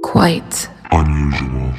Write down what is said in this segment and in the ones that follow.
Quite unusual.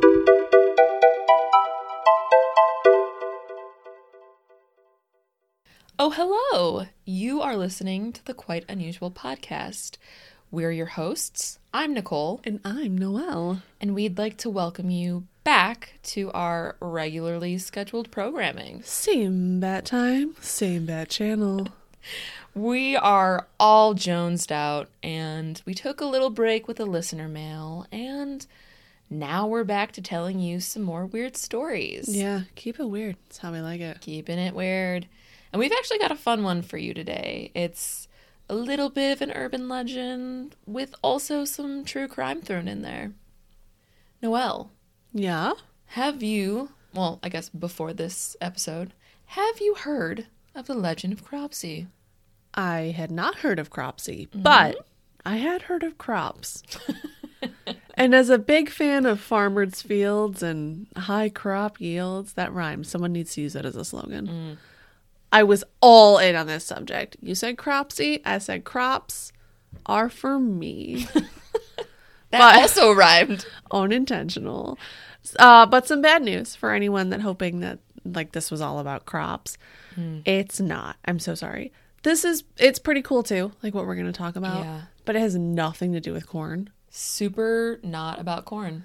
Oh, hello! You are listening to the Quite Unusual podcast. We're your hosts. I'm Nicole. And I'm Noelle. And we'd like to welcome you back to our regularly scheduled programming. Same bat time, same bat channel. We are all jonesed out, and we took a little break with a listener mail, and now we're back to telling you some more weird stories. Yeah, keep it weird. That's how we like it. Keeping it weird. And we've actually got a fun one for you today. It's a little bit of an urban legend with also some true crime thrown in there. Noelle, Yeah? have you, well, I guess before this episode, have you heard of the legend of Cropsey? I had not heard of Cropsey, but I had heard of crops. And as a big fan of farmers' fields and high crop yields, that rhymes. Someone needs to use that as a slogan. I was all in on this subject. You said Cropsey, I said crops are for me. That also rhymed. Unintentional. But some bad news for anyone that hoping that like this was all about crops. It's not. I'm so sorry. It's pretty cool too, like what we're going to talk about. Yeah. But it has nothing to do with corn. Super not about corn.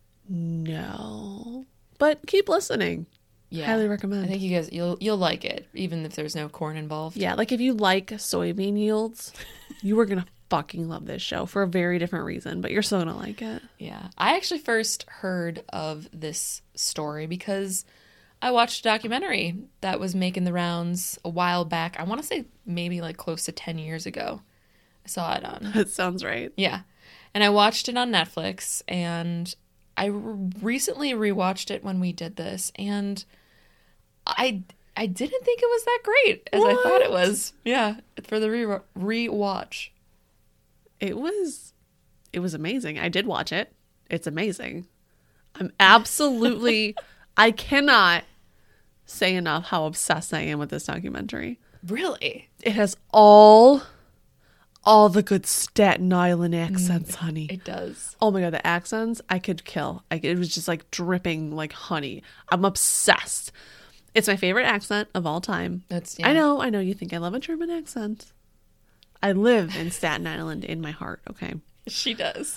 No. But keep listening. Yeah. Highly recommend. I think you guys, you'll like it, even if there's no corn involved. Yeah, like if you like soybean yields, you are going to fucking love this show for a very different reason, but you're still going to like it. Yeah. I actually first heard of this story because I watched a documentary that was making the rounds a while back. I want to say maybe like close to 10 years ago. I saw it on. That sounds right. Yeah. And I watched it on Netflix, and I recently rewatched it when we did this, and I didn't think it was that great as I thought it was. Yeah, for the rewatch. It was amazing. I did watch it. It's amazing. I'm absolutely I cannot say enough how obsessed I am with this documentary. Really? It has all the good Staten Island accents, honey. It does. Oh my god, the accents I could kill. It was just like dripping like honey. I'm obsessed. It's my favorite accent of all time. That's I know you think I love a German accent. I live in Staten Island in my heart, okay? She does.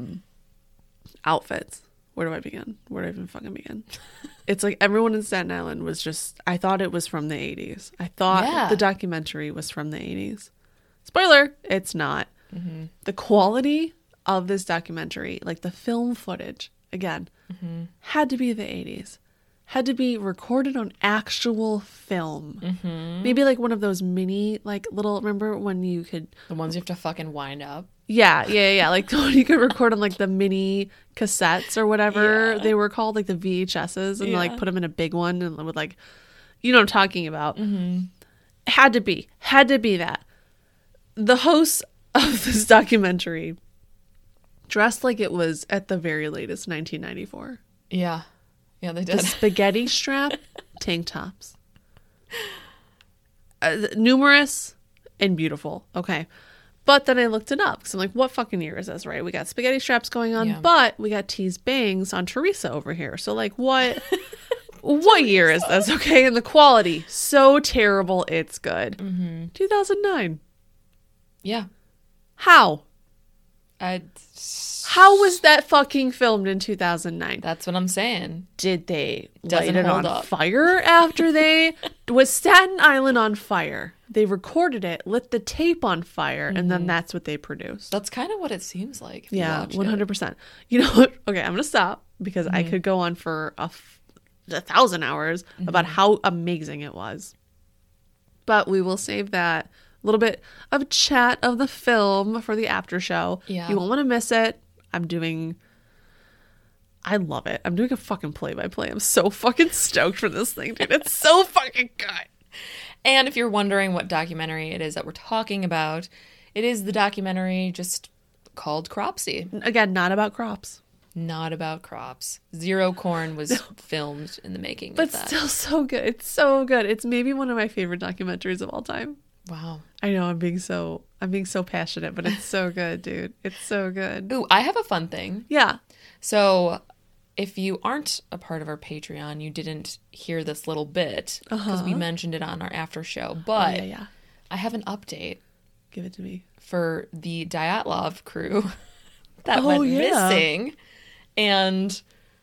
Outfits. Where do I begin? Where do I even fucking begin? It's like everyone in Staten Island was just, I thought it was from the 80s. I thought the documentary was from the 80s. Spoiler, it's not. The quality of this documentary, like the film footage, again, had to be the 80s. Had to be recorded on actual film. Maybe like one of those mini, like little, remember when you could... The ones you have to fucking wind up. Yeah. Like when you could record on like the mini cassettes or whatever they were called, like the VHSs, and like put them in a big one and with like, you know what I'm talking about. Had to be that. The hosts of this documentary dressed like it was at the very latest 1994. Yeah. Yeah, they did. The spaghetti strap tank tops. Numerous and beautiful. Okay. But then I looked it up because I'm like, what fucking year is this, right? We got spaghetti straps going on, but we got tease bangs on Teresa over here. So like what what year is this? Okay. And the quality, so terrible it's good. 2009. Yeah. How? How was that fucking filmed in 2009? That's what I'm saying. Did they Doesn't light it hold on up. fire after they... Was Staten Island on fire? They recorded it, lit the tape on fire, and then that's what they produced. That's kind of what it seems like. If you Yeah, watch it. 100%. You know what? Okay, I'm going to stop because I could go on for 1,000 hours about how amazing it was. But we will save that little bit of chat of the film for the after show. Yeah. You won't want to miss it. I love it. I'm doing a fucking play-by-play. I'm so fucking stoked for this thing, dude. It's so fucking good. And if you're wondering what documentary it is that we're talking about, it is the documentary just called Cropsey. Again, not about crops. Not about crops. Zero Corn was filmed in the making But of that. still so good. It's so good. It's maybe one of my favorite documentaries of all time. Wow. I know I'm being so passionate, but it's so good, dude. It's so good. Ooh, I have a fun thing. Yeah. So if you aren't a part of our Patreon, you didn't hear this little bit because we mentioned it on our after show. But I have an update. Give it to me. For the Dyatlov crew that went missing. And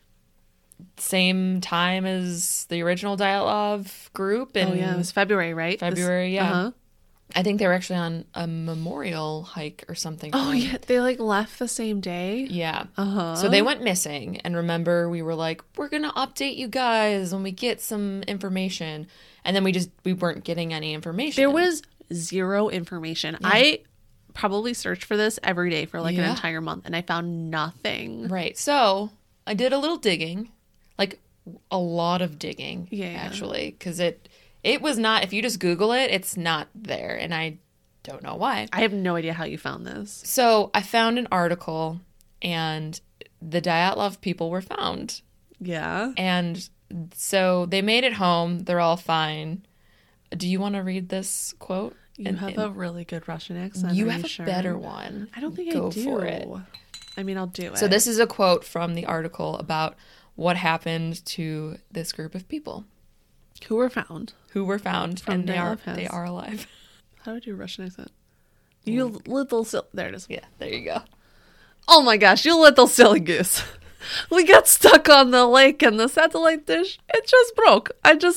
same time as the original Dyatlov group. And it was February, right? February, yeah. I think they were actually on a memorial hike or something. Oh, yeah. They left the same day? Yeah. So they went missing. And remember, we were like, we're going to update you guys when we get some information. And then we weren't getting any information. There was zero information. Yeah. I probably searched for this every day for an entire month, and I found nothing. Right. So I did a little digging, a lot of digging, actually, because it was not, if you just Google it, it's not there, and I don't know why. I have no idea how you found this. So I found an article, and the Dyatlov people were found. Yeah. And so they made it home. They're all fine. Do you want to read this quote? You have a really good Russian accent. You have a better one. I don't think I do. Go for it. I mean, I'll do it. So this is a quote from the article about what happened to this group of people. Who were found. And they are alive. How do I do a Russian accent? You little there it is. Yeah, there you go. Oh my gosh, you little silly goose. We got stuck on the lake and the satellite dish, it just broke.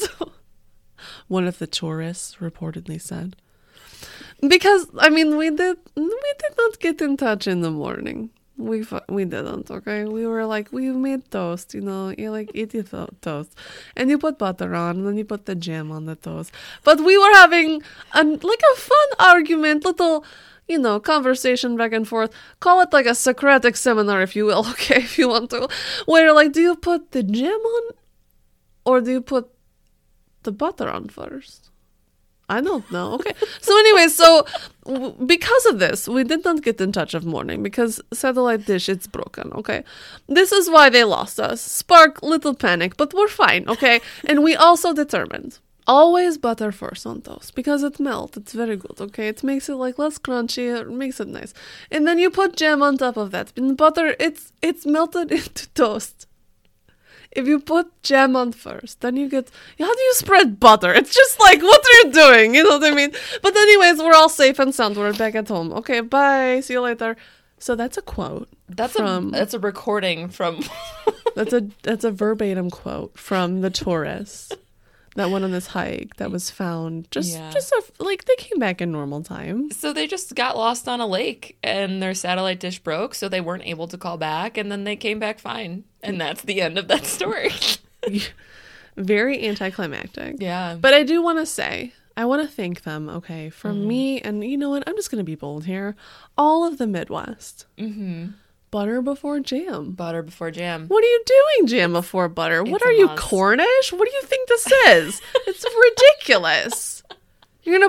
One of the tourists reportedly said. Because, I mean, we did not get in touch in the morning. We didn't, okay? We were we made toast, you eat your toast. And you put butter on, and then you put the jam on the toast. But we were having a fun argument, little, conversation back and forth. Call it a Socratic seminar, if you will, okay, if you want to. Where, do you put the jam on, or do you put the butter on first? I don't know. Okay. So anyway, because of this, we did not get in touch of morning because satellite dish, it's broken. Okay. This is why they lost us. Spark, little panic, but we're fine. Okay. And we also determined always butter first on toast because it melts. It's very good. Okay. It makes it less crunchy. It makes it nice. And then you put jam on top of that. And butter, it's melted into toast. If you put jam on first, then you get... How do you spread butter? It's just what are you doing? You know what I mean? But anyways, we're all safe and sound. We're back at home. Okay, bye. See you later. So that's a quote. That's a recording from... that's a verbatim quote from the tourists that went on this hike that was found. They came back in normal time. So they just got lost on a lake and their satellite dish broke, so they weren't able to call back, and then they came back fine. And that's the end of that story. Very anticlimactic. Yeah. But I do want to say, I want to thank them, okay, from me, and you know what? I'm just going to be bold here. All of the Midwest. Mm-hmm. Butter before jam. Butter before jam. What are you doing, jam before butter? What are you, Cornish? What do you think this is? It's ridiculous. You're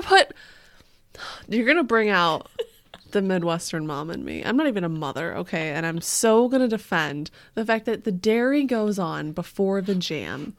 going to bring out the Midwestern mom in me. I'm not even a mother, okay? And I'm so going to defend the fact that the dairy goes on before the jam.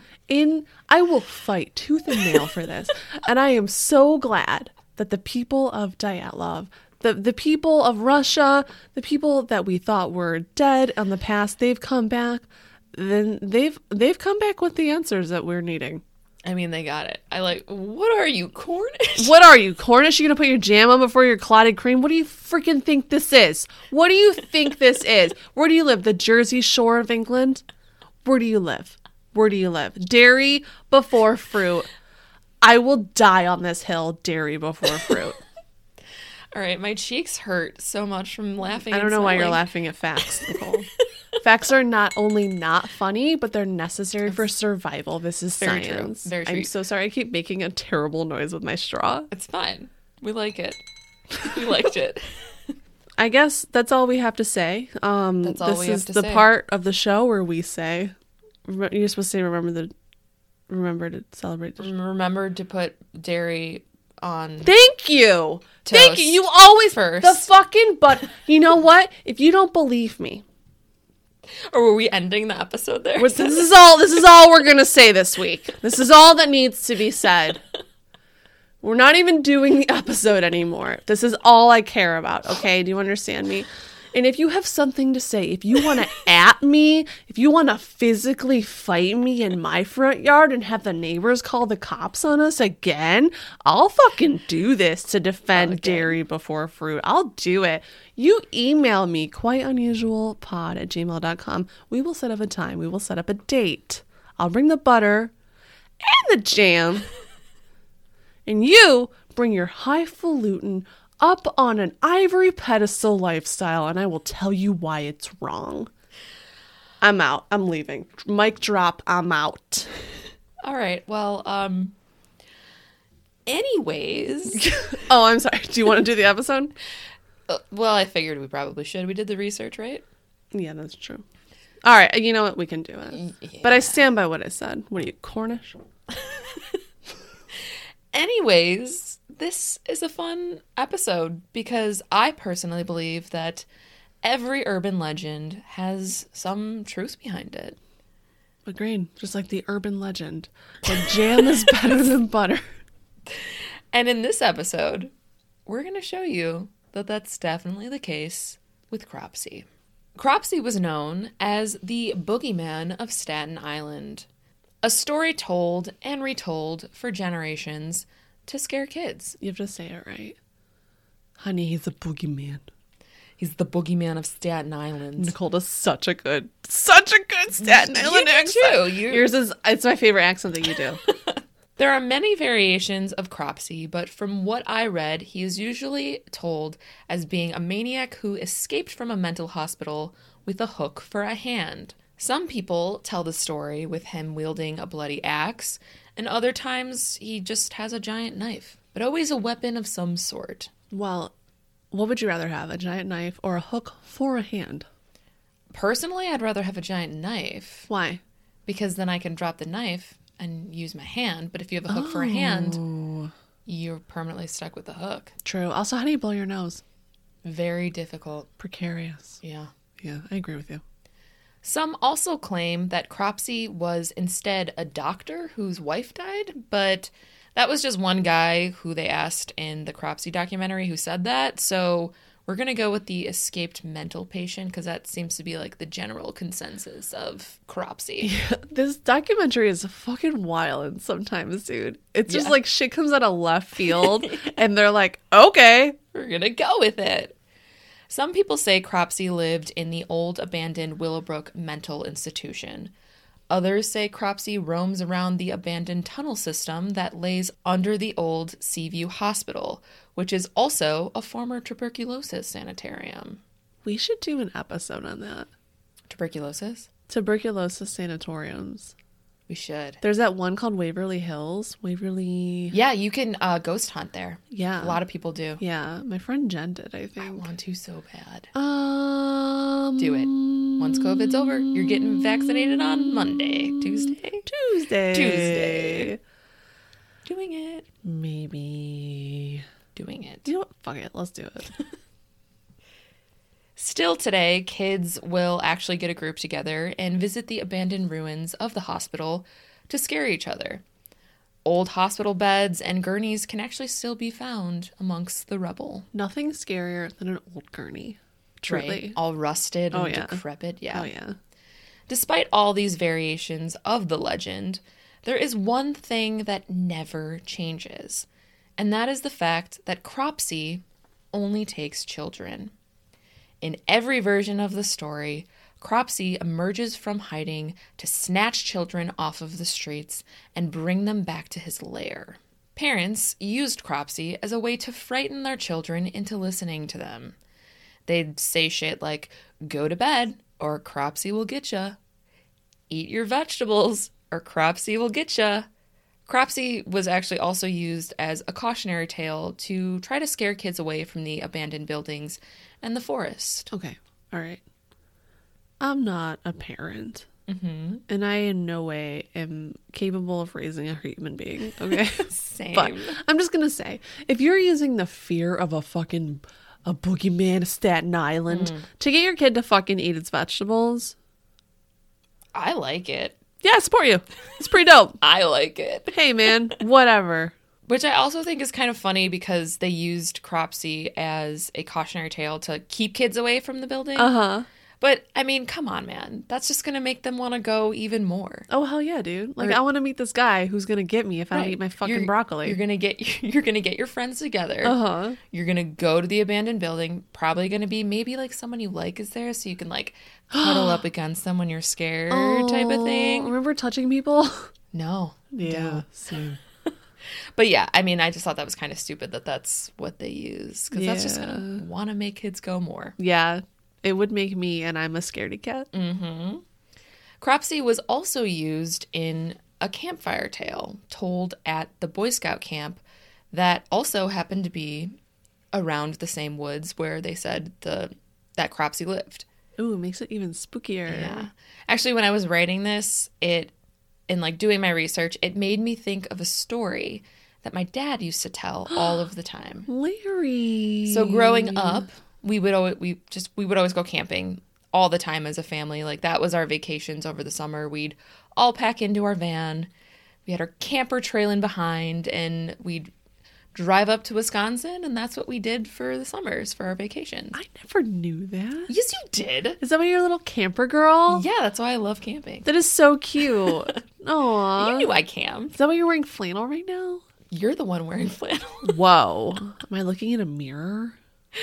I will fight tooth and nail for this. And I am so glad that the people of Dyatlov, the people of Russia, the people that we thought were dead in the past, they've come back. Then they've come back with the answers that we're needing. I mean, they got it. What are you, Cornish? What are you, Cornish? You gonna put your jam on before your clotted cream? What do you freaking think this is? What do you think this is? Where do you live? The Jersey Shore of England? Where do you live? Dairy before fruit. I will die on this hill. Dairy before fruit. All right, my cheeks hurt so much from laughing. I don't know why you're laughing at facts, Nicole. Facts are not only not funny, but they're necessary for survival. This is very science. True. Very true. I'm so sorry. I keep making a terrible noise with my straw. It's fine. We like it. We liked it. I guess that's all we have to say. That's all we have to say. This is the part of the show where we say, you're supposed to say, remember to celebrate. Remember to put dairy on. Thank you. Toast Thank you. You always first. The fucking but. You know what? If you don't believe me, or were we ending the episode there? This is all we're gonna say this week. This is all that needs to be said. We're not even doing the episode anymore. This is all I care about, okay? Do you understand me? And if you have something to say, if you want to at me, if you want to physically fight me in my front yard and have the neighbors call the cops on us again, I'll fucking do this to defend dairy before fruit. I'll do it. You email me, quiteunusualpod@gmail.com. We will set up a time. We will set up a date. I'll bring the butter and the jam. And you bring your highfalutin up on an ivory pedestal lifestyle, and I will tell you why it's wrong. I'm out. I'm leaving. Mic drop. I'm out. All right. Well, anyways. Oh, I'm sorry. Do you want to do the episode? Well, I figured we probably should. We did the research, right? Yeah, that's true. All right. You know what? We can do it. Yeah. But I stand by what I said. What are you, Cornish? Anyways, this is a fun episode because I personally believe that every urban legend has some truth behind it. Agreed. Just like the urban legend that jam is better than butter. And in this episode, we're going to show you that that's definitely the case with Cropsey. Cropsey was known as the boogeyman of Staten Island. A story told and retold for generations to scare kids. You have to say it right. Honey, he's a boogeyman. He's the boogeyman of Staten Island. Nicole does such a good Staten Island accent. Yours is, it's my favorite accent that you do. There are many variations of Cropsey, but from what I read, he is usually told as being a maniac who escaped from a mental hospital with a hook for a hand. Some people tell the story with him wielding a bloody axe, and other times he just has a giant knife, but always a weapon of some sort. Well, what would you rather have, a giant knife or a hook for a hand? Personally, I'd rather have a giant knife. Why? Because then I can drop the knife and use my hand, but if you have a hook for a hand, you're permanently stuck with the hook. True. Also, how do you blow your nose? Very difficult. Precarious. Yeah. Yeah, I agree with you. Some also claim that Cropsey was instead a doctor whose wife died, but that was just one guy who they asked in the Cropsey documentary who said that. So we're going to go with the escaped mental patient because that seems to be like the general consensus of Cropsey. Yeah, this documentary is fucking wild sometimes, dude. It's just like shit comes out of left field and they're like, okay, we're going to go with it. Some people say Cropsey lived in the old abandoned Willowbrook mental institution. Others say Cropsey roams around the abandoned tunnel system that lays under the old Seaview Hospital, which is also a former tuberculosis sanitarium. We should do an episode on that. Tuberculosis? Tuberculosis sanatoriums. We should. There's that one called Waverly Hills. Yeah, you can ghost hunt there. Yeah. A lot of people do. Yeah. My friend Jen did, I think. I want to so bad. Do it. Once COVID's over, you're getting vaccinated on Monday. Tuesday. Doing it. Maybe. Doing it. You know what? Fuck it. Let's do it. Still today, kids will actually get a group together and visit the abandoned ruins of the hospital to scare each other. Old hospital beds and gurneys can actually still be found amongst the rubble. Nothing scarier than an old gurney. Truly. Right? All rusted and decrepit. Yeah. Oh, yeah. Despite all these variations of the legend, there is one thing that never changes, and that is the fact that Cropsey only takes children. In every version of the story, Cropsey emerges from hiding to snatch children off of the streets and bring them back to his lair. Parents used Cropsey as a way to frighten their children into listening to them. They'd say shit like, "Go to bed, or Cropsey will get ya. Eat your vegetables, or Cropsey will get ya." Cropsey was actually also used as a cautionary tale to try to scare kids away from the abandoned buildings and the forest. Okay. All right. I'm not a parent. Mm-hmm. And I in no way am capable of raising a human being. Okay? Same. But I'm just going to say, if you're using the fear of a boogeyman of Staten Island to get your kid to fucking eat its vegetables. I like it. Yeah, I support you. It's pretty dope. I like it. Hey, man, whatever. Which I also think is kind of funny because they used Cropsey as a cautionary tale to keep kids away from the building. Uh-huh. But, I mean, come on, man. That's just going to make them want to go even more. Oh, hell yeah, dude. Like, I want to meet this guy who's going to get me if I don't eat my fucking broccoli. You're going to get your friends together. Uh-huh. You're going to go to the abandoned building. Probably going to be maybe, like, someone you like is there so you can, like, cuddle up against them when you're scared type of thing. Remember touching people? No. Yeah, same. But yeah, I mean, I just thought that was kind of stupid that that's what they use. Because that's just going to want to make kids go more. Yeah. It would make me, and I'm a scaredy cat. Mm-hmm. Cropsey was also used in a campfire tale told at the Boy Scout camp that also happened to be around the same woods where they said that Cropsey lived. Ooh, it makes it even spookier. Yeah. Actually, when I was writing this, in like doing my research, it made me think of a story that my dad used to tell all of the time. Larry. So growing up, we would always go camping all the time as a family. Like that was our vacations over the summer. We'd all pack into our van. We had our camper trailing behind, and we'd drive up to Wisconsin, and that's what we did for the summers for our vacations. I never knew that. Yes, you did. Is that why you're a little camper girl? Yeah, that's why I love camping. That is so cute. Aww. You knew I camped. Is that why you're wearing flannel right now? You're the one wearing flannel. Whoa. Am I looking in a mirror?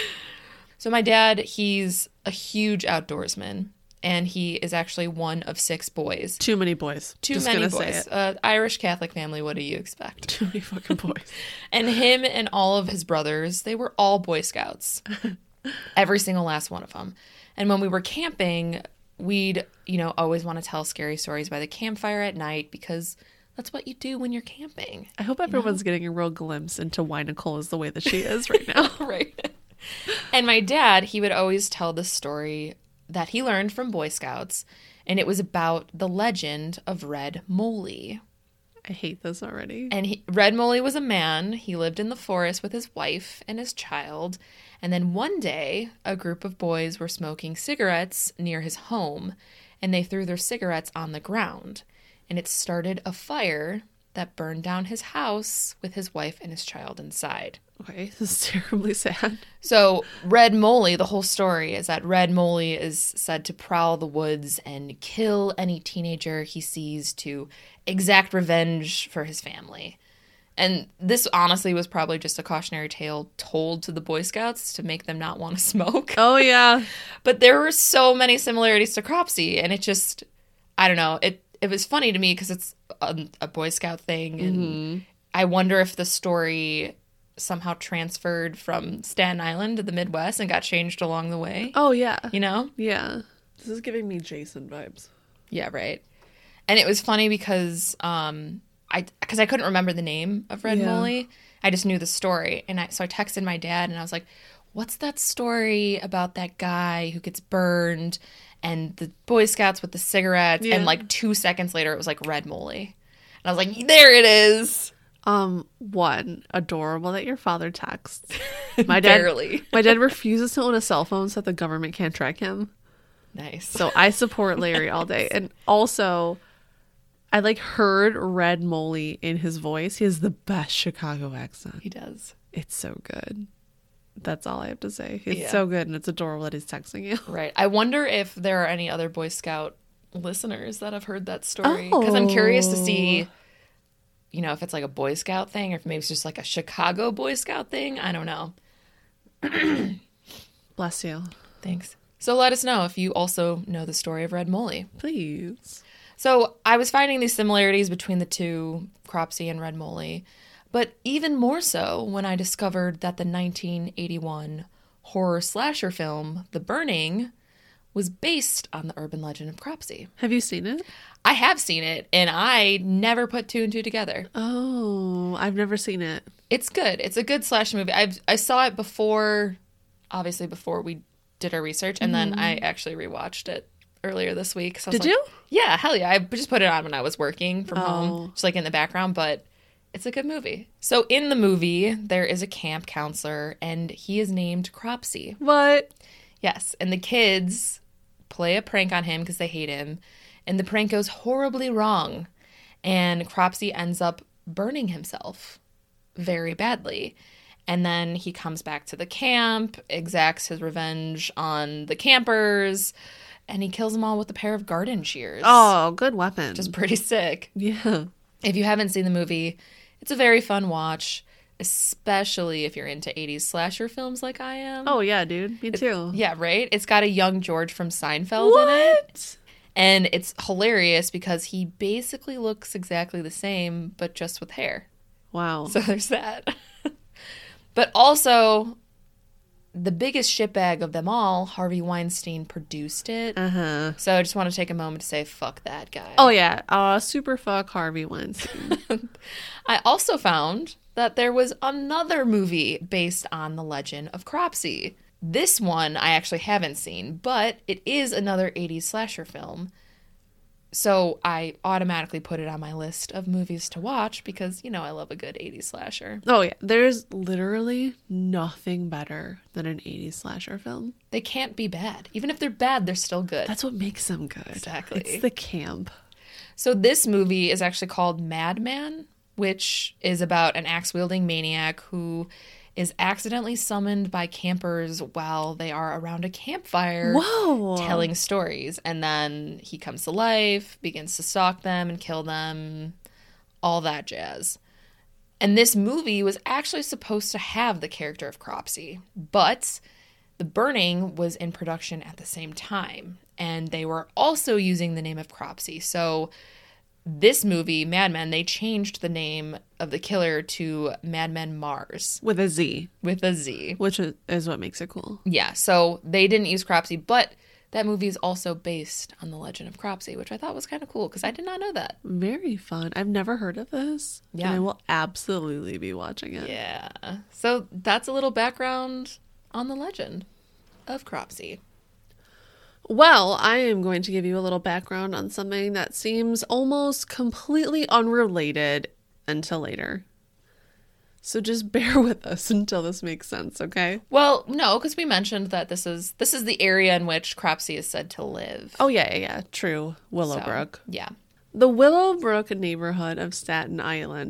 So my dad, he's a huge outdoorsman, and he is actually one of 6 boys. Too many boys. Too many boys. Irish Catholic family, what do you expect? Too many fucking boys. And him and all of his brothers, they were all Boy Scouts. Every single last one of them. And when we were camping, we'd, always want to tell scary stories by the campfire at night because that's what you do when you're camping. I hope everyone's getting a real glimpse into why Nicole is the way that she is right now. Right. And my dad, he would always tell this story that he learned from Boy Scouts, and it was about the legend of Red Moley. I hate this already. And Red Moley was a man. He lived in the forest with his wife and his child. And then one day, a group of boys were smoking cigarettes near his home, and they threw their cigarettes on the ground. And it started a fire that burned down his house with his wife and his child inside. Okay, this is terribly sad. So Red Moley, the whole story is that Red Moley is said to prowl the woods and kill any teenager he sees to exact revenge for his family. And this honestly was probably just a cautionary tale told to the Boy Scouts to make them not want to smoke. Oh, yeah. But there were so many similarities to Cropsey, and it just, I don't know, it was funny to me because it's a Boy Scout thing, and I wonder if the story somehow transferred from Staten Island to the Midwest and got changed along the way. Oh, yeah. Yeah. This is giving me Jason vibes. Yeah, right. And it was funny because I couldn't remember the name of Red Moley. I just knew the story. And so I texted my dad and I was like, what's that story about that guy who gets burned and the Boy Scouts with the cigarettes? Yeah. And like 2 seconds later, it was like Red Moley. And I was like, there it is. One, adorable that your father texts. My dad, barely. My dad refuses to own a cell phone so that the government can't track him. Nice. So I support Larry all day. And also, I heard Red Moley in his voice. He has the best Chicago accent. He does. It's so good. That's all I have to say. He's so good, and it's adorable that he's texting you. Right. I wonder if there are any other Boy Scout listeners that have heard that story. Because I'm curious to see, if it's like a Boy Scout thing or if maybe it's just like a Chicago Boy Scout thing. I don't know. Bless you. Thanks. So let us know if you also know the story of Red Moley. Please. So I was finding these similarities between the two, Cropsey and Red Moley, but even more so when I discovered that the 1981 horror slasher film, The Burning, was based on the urban legend of Cropsey. Have you seen it? I have seen it, and I never put 2 and 2 together. Oh, I've never seen it. It's good. It's a good slasher movie. I saw it before we did our research, and then I actually rewatched it earlier this week. So Did you? Yeah, hell yeah. I just put it on when I was working from home, just in the background, but it's a good movie. So in the movie, there is a camp counselor, and he is named Cropsey. What? Yes, and the kids play a prank on him because they hate him, and the prank goes horribly wrong, and Cropsey ends up burning himself. very badly. And then he comes back to the camp, exacts his revenge on the campers, and he kills them all with a pair of garden shears. Oh, good weapon. Which is pretty sick. Yeah. If you haven't seen the movie, it's a very fun watch, especially if you're into 80s slasher films like I am. Oh, yeah, dude. Me too. Yeah, right? It's got a young George from Seinfeld in it. And it's hilarious because he basically looks exactly the same, but just with hair. Wow. So there's that. But also, the biggest shitbag of them all, Harvey Weinstein, produced it. Uh-huh. So I just want to take a moment to say, fuck that guy. Oh, yeah. Super fuck Harvey Weinstein. I also found that there was another movie based on the legend of Cropsey. This one I actually haven't seen, but it is another 80s slasher film. So I automatically put it on my list of movies to watch because, you know, I love a good 80s slasher. Oh, yeah. There's literally nothing better than an 80s slasher film. They can't be bad. Even if they're bad, they're still good. That's what makes them good. Exactly. It's the camp. So this movie is actually called Madman, which is about an axe-wielding maniac who is accidentally summoned by campers while they are around a campfire. Whoa. Telling stories. And then he comes to life, begins to stalk them and kill them, all that jazz. And this movie was actually supposed to have the character of Cropsey, but The Burning was in production at the same time, and they were also using the name of Cropsey. So this movie, Mad Men, they changed the name of the killer to Madman Mars. With a Z. With a Z. Which is what makes it cool. Yeah, so they didn't use Cropsey, but that movie is also based on the legend of Cropsey, which I thought was kind of cool because I did not know that. Very fun. I've never heard of this. Yeah. And I will absolutely be watching it. Yeah. So that's a little background on the legend of Cropsey. Well, I am going to give you a little background on something that seems almost completely unrelated until later. So just bear with us until this makes sense, okay? Well, no, because we mentioned that this is the area in which Cropsey is said to live. Oh, yeah. True. Willowbrook. So, yeah. The Willowbrook neighborhood of Staten Island,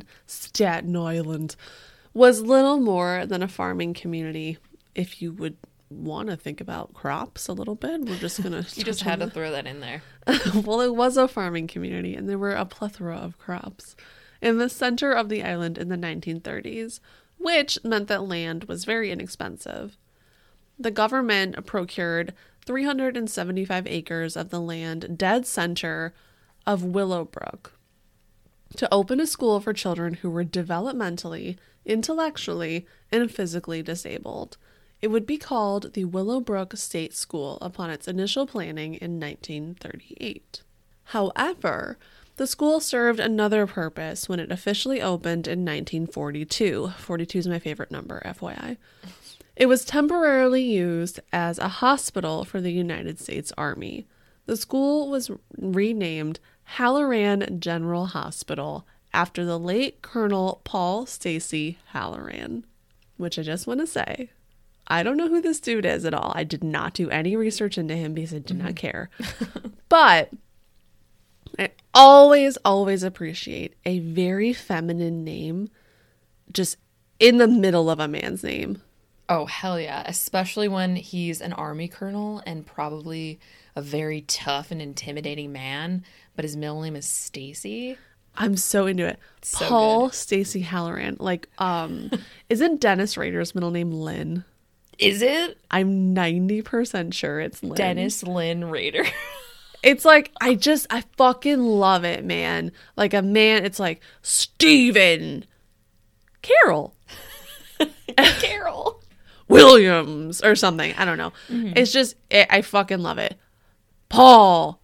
was little more than a farming community, if you would want to think about crops a little bit. We're just going to... You just had to throw that in there. Well, it was a farming community, and there were a plethora of crops in the center of the island in the 1930s, which meant that land was very inexpensive. The government procured 375 acres of the land dead center of Willowbrook to open a school for children who were developmentally, intellectually, and physically disabled. It would be called the Willowbrook State School upon its initial planning in 1938. However, the school served another purpose when it officially opened in 1942. 42 is my favorite number, FYI. It was temporarily used as a hospital for the United States Army. The school was renamed Halloran General Hospital after the late Colonel Paul Stacy Halloran, which I just want to say, I don't know who this dude is at all. I did not do any research into him because I did not care. But I always appreciate a very feminine name just in the middle of a man's name. Oh, hell yeah. Especially when he's an army colonel and probably a very tough and intimidating man, but his middle name is Stacy. I'm so into it. So Paul Stacy Halloran. Like, isn't Dennis Rader's middle name Lynn? Is it? I'm 90% sure it's Lynn. Dennis Lynn Rader. It's like, I fucking love it, man. Like a man, it's like, Stephen Carroll. Carol. Williams or something. I don't know. Mm-hmm. It's just, I fucking love it. Paul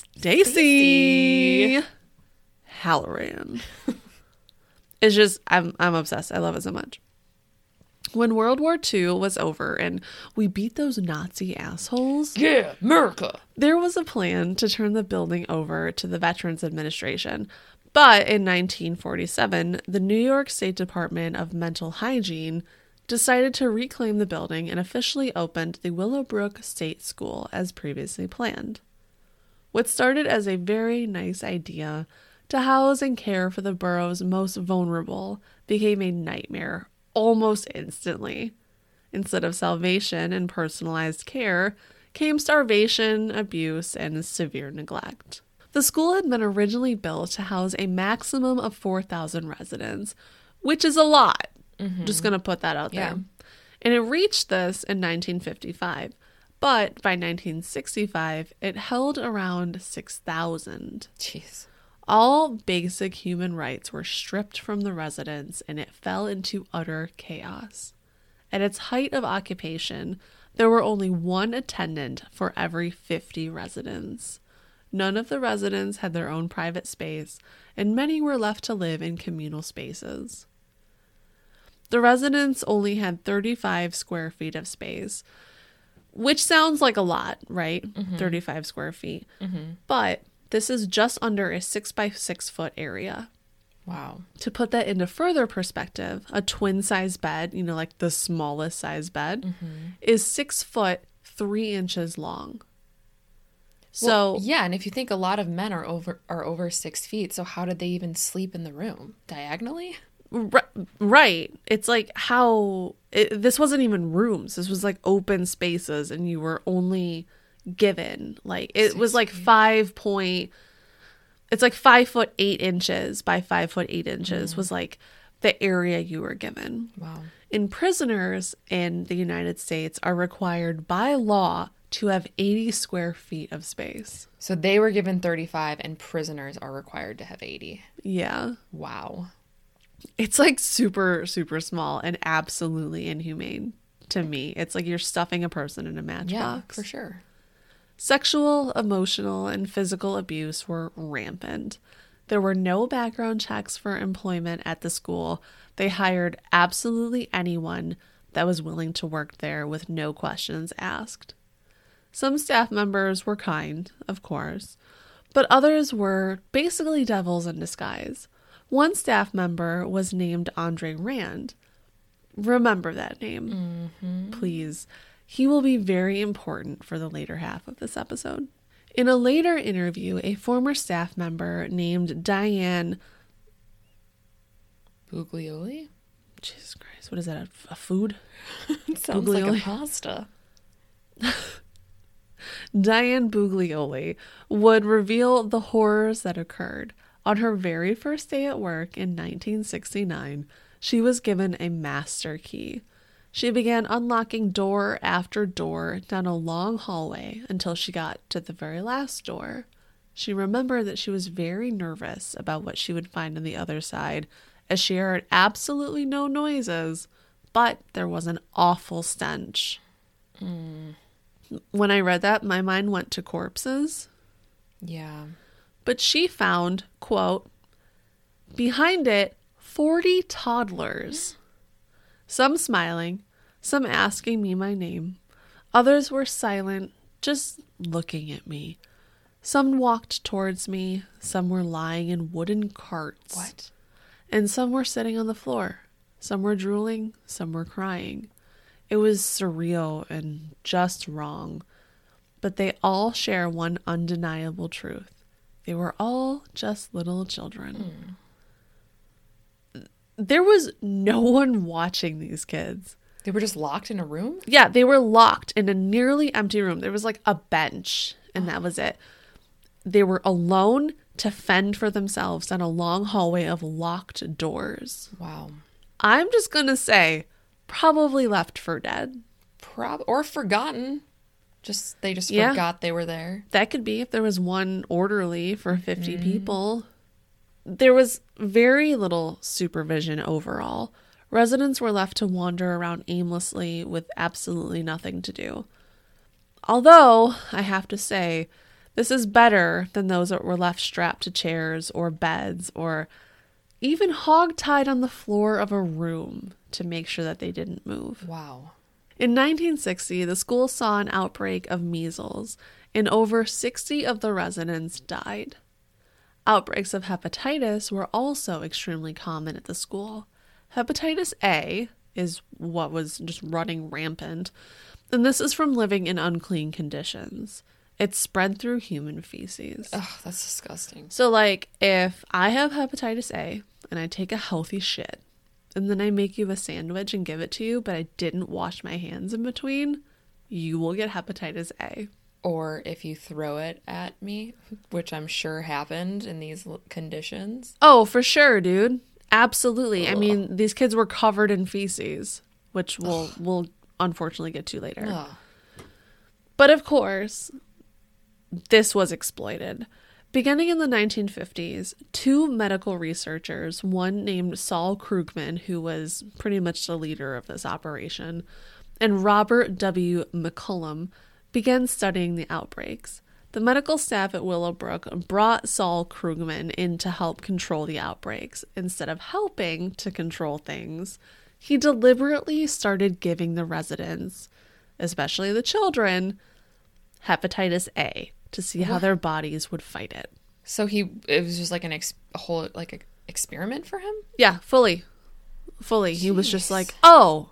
Stacy Halloran. It's just, I'm obsessed. I love it so much. When World War II was over and we beat those Nazi assholes. Yeah, America. There was a plan to turn the building over to the Veterans Administration. But in 1947, the New York State Department of Mental Hygiene decided to reclaim the building and officially opened the Willowbrook State School as previously planned. What started as a very nice idea To house and care for the borough's most vulnerable became a nightmare almost instantly. Instead of salvation and personalized care, came starvation, abuse, and severe neglect. The school had been originally built to house a maximum of 4,000 residents, which is a lot. Just going to put that out there. And it reached this in 1955. But by 1965, it held around 6,000. Jeez. All basic human rights were stripped from the residents, and it fell into utter chaos. At its height of occupation, there were only one attendant for every 50 residents. None of the residents had their own private space, and many were left to live in communal spaces. The residents only had 35 square feet of space, which sounds like a lot, right? 35 square feet. But this is just under a 6 by 6 foot area. Wow. To put that into further perspective, a twin size bed, like the smallest size bed, is 6 foot 3 inches long. So yeah, and if you think a lot of men are over 6 feet, so how did they even sleep in the room? Diagonally? Right. It's like this wasn't even rooms. This was like open spaces, and you were only given it was like 5 foot 8 inches by 5 foot 8 inches was like the area you were given. Wow. And prisoners in the United States are required by law to have 80 square feet of space. So they were given 35 and prisoners are required to have 80. Yeah. Wow. It's like super, super small and absolutely inhumane to me. It's like you're stuffing a person in a matchbox. Yeah, for sure. Sexual, emotional, and physical abuse were rampant. There were no background checks for employment at the school. They hired absolutely anyone that was willing to work there with no questions asked. Some staff members were kind, of course, but others were basically devils in disguise. One staff member was named Andre Rand. Remember that name, please. He will be very important for the later half of this episode. In a later interview, a former staff member named Diane Buglioli? Jesus Christ, what is that, a food? It sounds like a pasta. Diane Buglioli would reveal the horrors that occurred. On her very first day at work in 1969, she was given a master key. She began unlocking door after door down a long hallway until she got to the very last door. She remembered that she was very nervous about what she would find on the other side, as she heard absolutely no noises, but there was an awful stench. When I read that, my mind went to corpses. Yeah. But she found, quote, behind it, 40 toddlers. Some smiling, some asking me my name. Others were silent, just looking at me. Some walked towards me. Some were lying in wooden carts. What? And some were sitting on the floor. Some were drooling. Some were crying. It was surreal and just wrong. But they all share one undeniable truth. They were all just little children. There was no one watching these kids. They were just locked in a room? Yeah, they were locked in a nearly empty room. There was like a bench, and that was it. They were alone to fend for themselves down a long hallway of locked doors. Wow. I'm just going to say, probably left for dead. Or forgotten. They just forgot they were there. That could be if there was one orderly for 50 people. There was very little supervision overall. Residents were left to wander around aimlessly with absolutely nothing to do. Although, I have to say, this is better than those that were left strapped to chairs or beds or even hog-tied on the floor of a room to make sure that they didn't move. Wow. In 1960, the school saw an outbreak of measles, and over 60 of the residents died. Outbreaks of hepatitis were also extremely common at the school. Hepatitis A is what was just running rampant, and this is from living in unclean conditions. It's spread through human feces. Ugh, that's disgusting. So, like, if I have hepatitis A and I take a healthy shit and then I make you a sandwich and give it to you, but I didn't wash my hands in between, you will get hepatitis A. Or if you throw it at me, which I'm sure happened in these conditions. Oh, for sure, dude. Absolutely. Ugh. I mean, these kids were covered in feces, which we'll unfortunately get to later. Ugh. But of course, this was exploited. Beginning in the 1950s, two medical researchers, one named Saul Krugman, who was pretty much the leader of this operation, and Robert W. McCullum, began studying the outbreaks. The medical staff at Willowbrook brought Saul Krugman in to help control the outbreaks. Instead of helping to control things, he deliberately started giving the residents, especially the children, hepatitis A to see how their bodies would fight it. So it was just like a whole experiment for him? Yeah, fully. Jeez. He was just like, oh,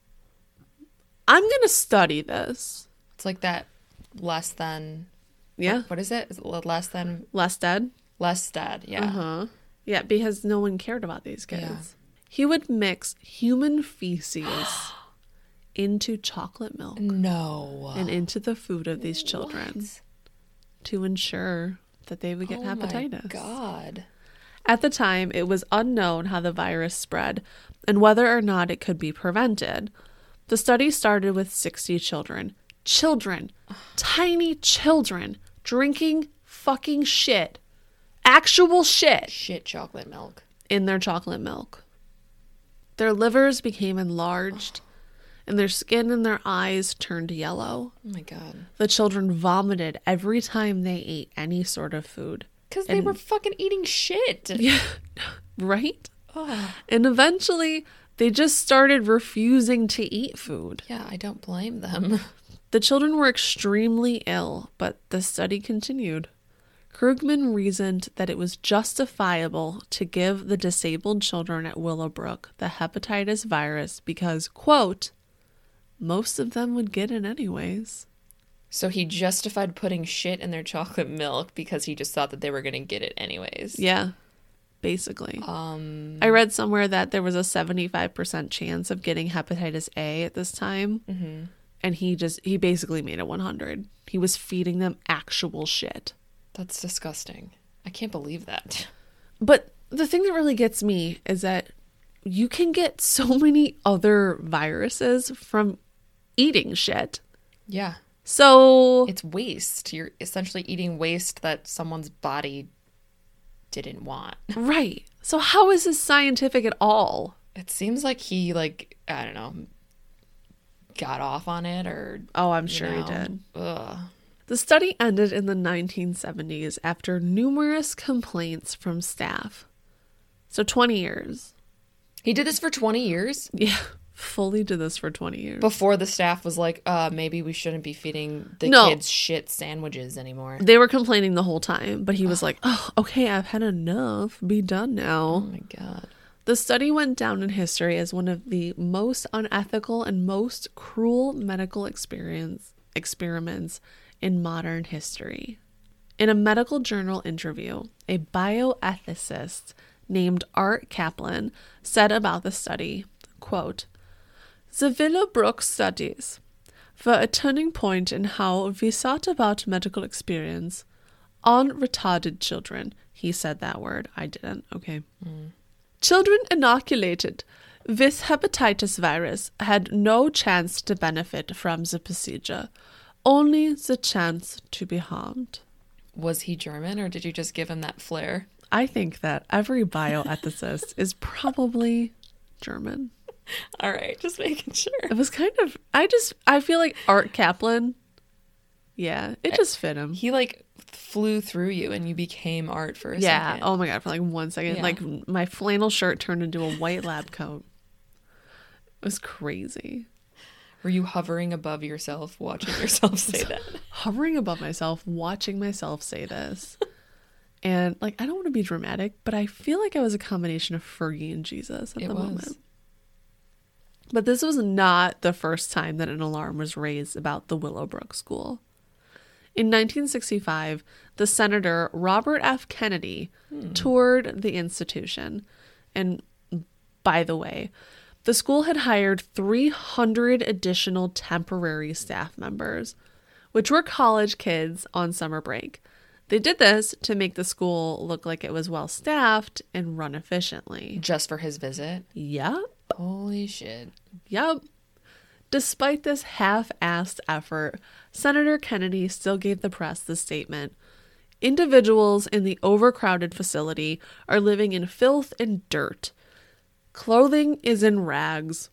I'm going to study this. It's like that less than... Yeah. What is it? Is it less than... Less dead? Less dead, yeah. Uh-huh. Yeah, because no one cared about these kids. Yeah. He would mix human feces into chocolate milk. No. And into the food of these children. What? To ensure that they would get hepatitis. Oh my God. At the time, it was unknown how the virus spread and whether or not it could be prevented. The study started with 60 children. Tiny children, drinking fucking shit. Actual shit. Shit chocolate milk. In their chocolate milk. Their livers became enlarged, and their skin and their eyes turned yellow. Oh my God. The children vomited every time they ate any sort of food. Because they were fucking eating shit. Yeah, right? Oh. And eventually, they just started refusing to eat food. Yeah, I don't blame them. The children were extremely ill, but the study continued. Krugman reasoned that it was justifiable to give the disabled children at Willowbrook the hepatitis virus because, quote, most of them would get it anyways. So he justified putting shit in their chocolate milk because he just thought that they were going to get it anyways. Yeah, basically. I read somewhere that there was a 75% chance of getting hepatitis A at this time. Mm-hmm. And he basically made it 100. He was feeding them actual shit. That's disgusting. I can't believe that. But the thing that really gets me is that you can get so many other viruses from eating shit. Yeah. So it's waste. You're essentially eating waste that someone's body didn't want. Right. So how is this scientific at all? It seems like he, I don't know, got off on it or... Oh, I'm sure he did. Ugh. The study ended in the 1970s after numerous complaints from staff. So 20 years. He did this for 20 years? Yeah, fully did this for 20 years. Before the staff was like, maybe we shouldn't be feeding the kids shit sandwiches anymore. They were complaining the whole time, but he was like, oh, okay, I've had enough. Be done now. Oh my God. The study went down in history as one of the most unethical and most cruel medical experiments in modern history. In a medical journal interview, a bioethicist named Art Kaplan said about the study, quote, "The Willowbrook studies were a turning point in how we thought about medical experience on retarded children." He said that word. I didn't. Okay. Children inoculated with hepatitis virus had no chance to benefit from the procedure, only the chance to be harmed. Was he German or did you just give him that flair? I think that every bioethicist is probably German. All right, just making sure. It was kind of, I feel like Art Kaplan, yeah, it just fit him. He flew through you and you became Art for a second. Yeah, oh my God, for 1 second. Yeah. My flannel shirt turned into a white lab coat. It was crazy. Were you hovering above yourself, watching yourself say that? Hovering above myself, watching myself say this. And, I don't want to be dramatic, but I feel like I was a combination of Fergie and Jesus at the moment. But this was not the first time that an alarm was raised about the Willowbrook School. In 1965, the Senator Robert F. Kennedy toured the institution. And by the way, the school had hired 300 additional temporary staff members, which were college kids on summer break. They did this to make the school look like it was well-staffed and run efficiently. Just for his visit? Yep. Holy shit. Yep. Despite this half-assed effort, Senator Kennedy still gave the press this statement. Individuals in the overcrowded facility are living in filth and dirt. Clothing is in rags.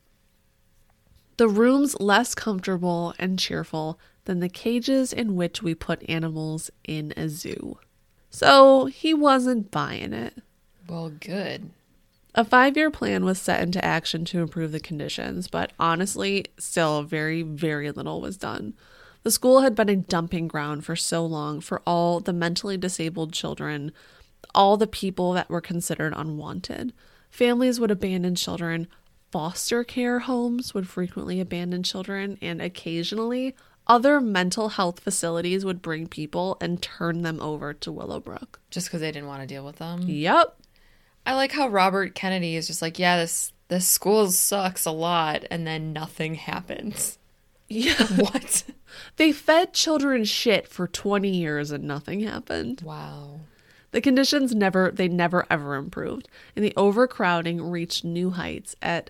The room's less comfortable and cheerful than the cages in which we put animals in a zoo. So he wasn't buying it. Well, good. A 5-year plan was set into action to improve the conditions, but honestly, still very, very little was done. The school had been a dumping ground for so long for all the mentally disabled children, all the people that were considered unwanted. Families would abandon children. Foster care homes would frequently abandon children, and occasionally other mental health facilities would bring people and turn them over to Willowbrook. Just because they didn't want to deal with them? Yep. I like how Robert Kennedy is just like, yeah, this school sucks a lot, and then nothing happens. Yeah. What? They fed children shit for 20 years and nothing happened. Wow. The conditions never ever improved, and the overcrowding reached new heights at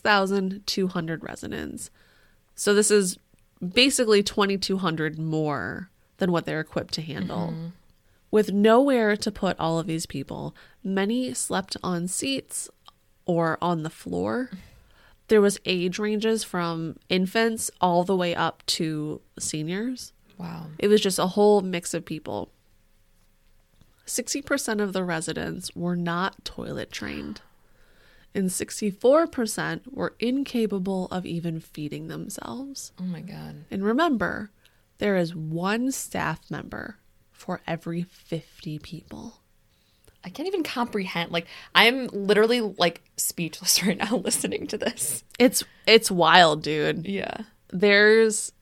6,200 residents. So this is basically 2,200 more than what they're equipped to handle. Mm-hmm. With nowhere to put all of these people, many slept on seats or on the floor. There was age ranges from infants all the way up to seniors. Wow. It was just a whole mix of people. 60% of the residents were not toilet trained, and 64% were incapable of even feeding themselves. Oh my God. And remember, there is one staff member for every 50 people. I can't even comprehend. Like, I'm literally like speechless right now listening to this. It's wild, dude. Yeah. There's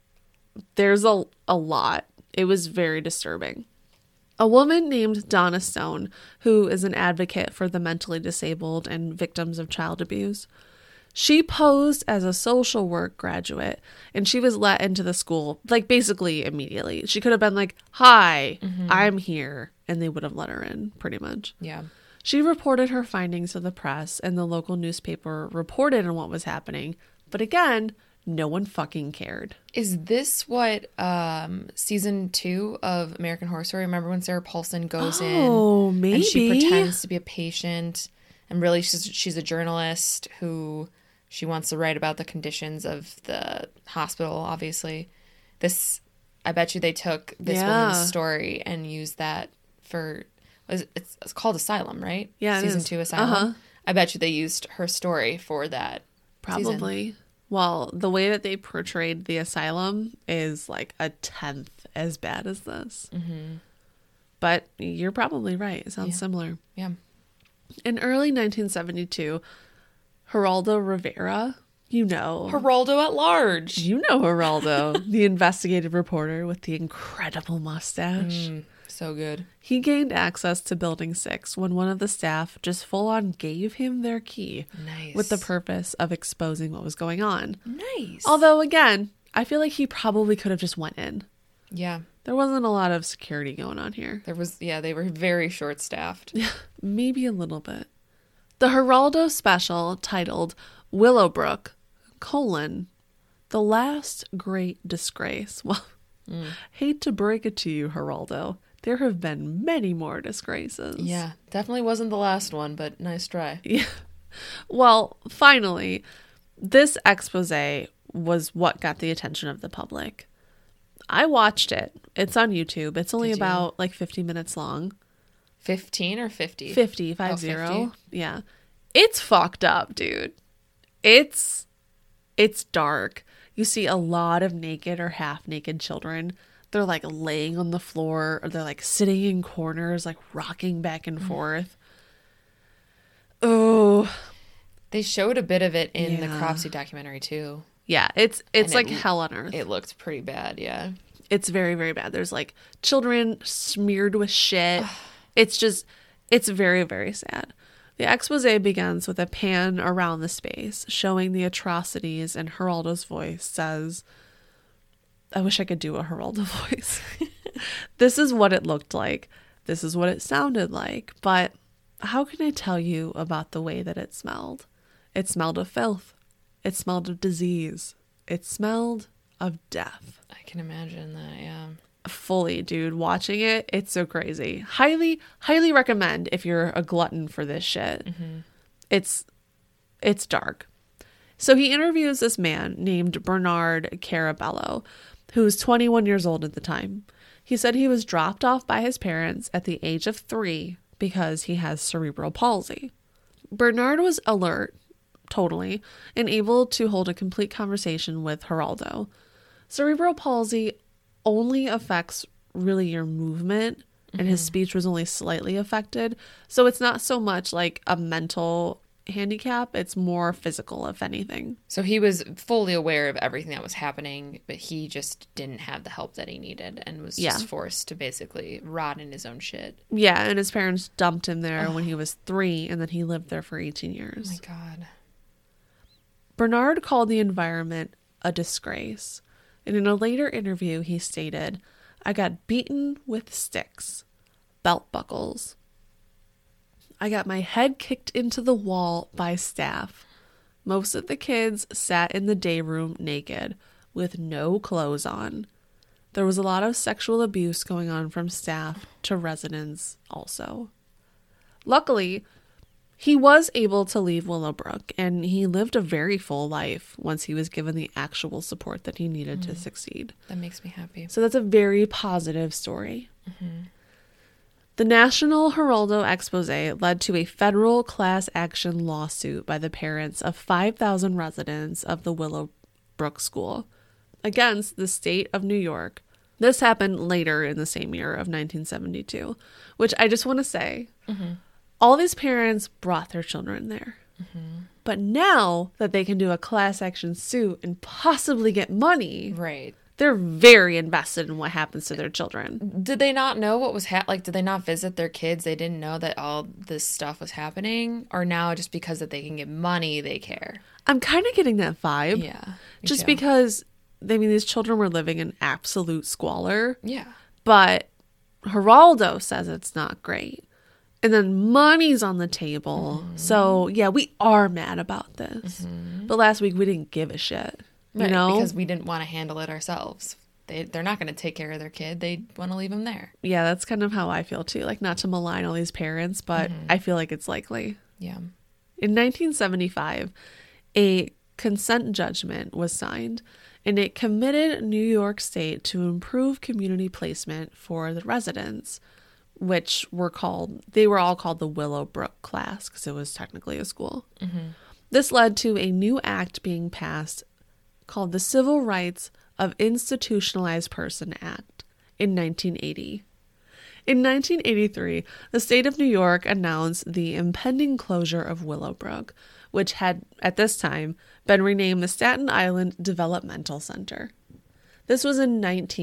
a lot. It was very disturbing. A woman named Donna Stone, who is an advocate for the mentally disabled and victims of child abuse, she posed as a social work graduate, and she was let into the school, like, basically immediately. She could have been like, hi, I'm here, and they would have let her in, pretty much. Yeah. She reported her findings to the press, and the local newspaper reported on what was happening. But again, no one fucking cared. Is this what season 2 of American Horror Story? Remember when Sarah Paulson goes in? Oh, maybe. And she pretends to be a patient, and really she's a journalist who she wants to write about the conditions of the hospital, obviously. I bet you they took this woman's story and used that for, it's called Asylum, right? Yeah, Season 2 Asylum. Uh-huh. I bet you they used her story for that. Probably. Season. Well, the way that they portrayed the asylum is like a 10th as bad as this. Mm-hmm. But you're probably right. It sounds similar. Yeah. In early 1972, Geraldo Rivera, Geraldo at large. You know Geraldo, the investigative reporter with the incredible mustache. So good. He gained access to Building 6 when one of the staff just full on gave him their key. Nice. With the purpose of exposing what was going on. Nice. Although, again, I feel like he probably could have just went in. Yeah. There wasn't a lot of security going on here. They were very short-staffed. Maybe a little bit. The Geraldo special titled Willowbrook, The Last Great Disgrace. Well, hate to break it to you, Geraldo. There have been many more disgraces. Yeah, definitely wasn't the last one, but nice try. Yeah. Well, finally, this expose was what got the attention of the public. I watched it. It's on YouTube. It's only about like 50 minutes long. 15 or 50? 50, 50. Yeah. It's fucked up, dude. It's dark. You see a lot of naked or half-naked children. They're like laying on the floor, or they're like sitting in corners, like rocking back and forth. Oh. They showed a bit of it in the Cropsey documentary too. Yeah, it's like hell on earth. It looked pretty bad, yeah. It's very, very bad. There's like children smeared with shit. It's very, very sad. The expose begins with a pan around the space, showing the atrocities, and Geraldo's voice says, I wish I could do a Geraldo voice. This is what it looked like. This is what it sounded like. But how can I tell you about the way that it smelled? It smelled of filth. It smelled of disease. It smelled of death. I can imagine that, yeah. Fully, dude. Watching it, it's so crazy. Highly, highly recommend if you're a glutton for this shit. Mm-hmm. It's dark. So he interviews this man named Bernard Carabello, who was 21 years old at the time. He said he was dropped off by his parents at the age of 3 because he has cerebral palsy. Bernard was alert, totally, and able to hold a complete conversation with Geraldo. Cerebral palsy only affects really your movement, and his speech was only slightly affected. So it's not so much like a mental handicap, it's more physical, if anything. So he was fully aware of everything that was happening, but he just didn't have the help that he needed and was just forced to basically rot in his own shit. Yeah, and his parents dumped him there when he was 3, and then he lived there for 18 years. Oh my God. Bernard called the environment a disgrace. And in a later interview, he stated, I got beaten with sticks, belt buckles. I got my head kicked into the wall by staff. Most of the kids sat in the day room naked, with no clothes on. There was a lot of sexual abuse going on from staff to residents also. Luckily, he was able to leave Willowbrook, and he lived a very full life once he was given the actual support that he needed to succeed. That makes me happy. So that's a very positive story. Mm-hmm. The National Geraldo expose led to a federal class action lawsuit by the parents of 5,000 residents of the Willowbrook School against the state of New York. This happened later in the same year of 1972, which I just want to say, all these parents brought their children there. Mm-hmm. But now that they can do a class action suit and possibly get money, right, they're very invested in what happens to their children. Did they not know what was did they not visit their kids? They didn't know that all this stuff was happening? Or now just because that they can get money, they care? I'm kind of getting that vibe. Yeah. Just because, I mean, these children were living in absolute squalor. Yeah. But Geraldo says it's not great. And then money's on the table. Mm-hmm. So, yeah, we are mad about this. Mm-hmm. But last week we didn't give a shit. You know? Because we didn't want to handle it ourselves. They're not going to take care of their kid. They want to leave them there. Yeah, that's kind of how I feel too. Like, not to malign all these parents, but I feel like it's likely. Yeah. In 1975, a consent judgment was signed, and it committed New York State to improve community placement for the residents, which were all called the Willowbrook class because it was technically a school. Mm-hmm. This led to a new act being passed called the Civil Rights of Institutionalized Person Act in 1980. In 1983, the state of New York announced the impending closure of Willowbrook, which had, at this time, been renamed the Staten Island Developmental Center. This was in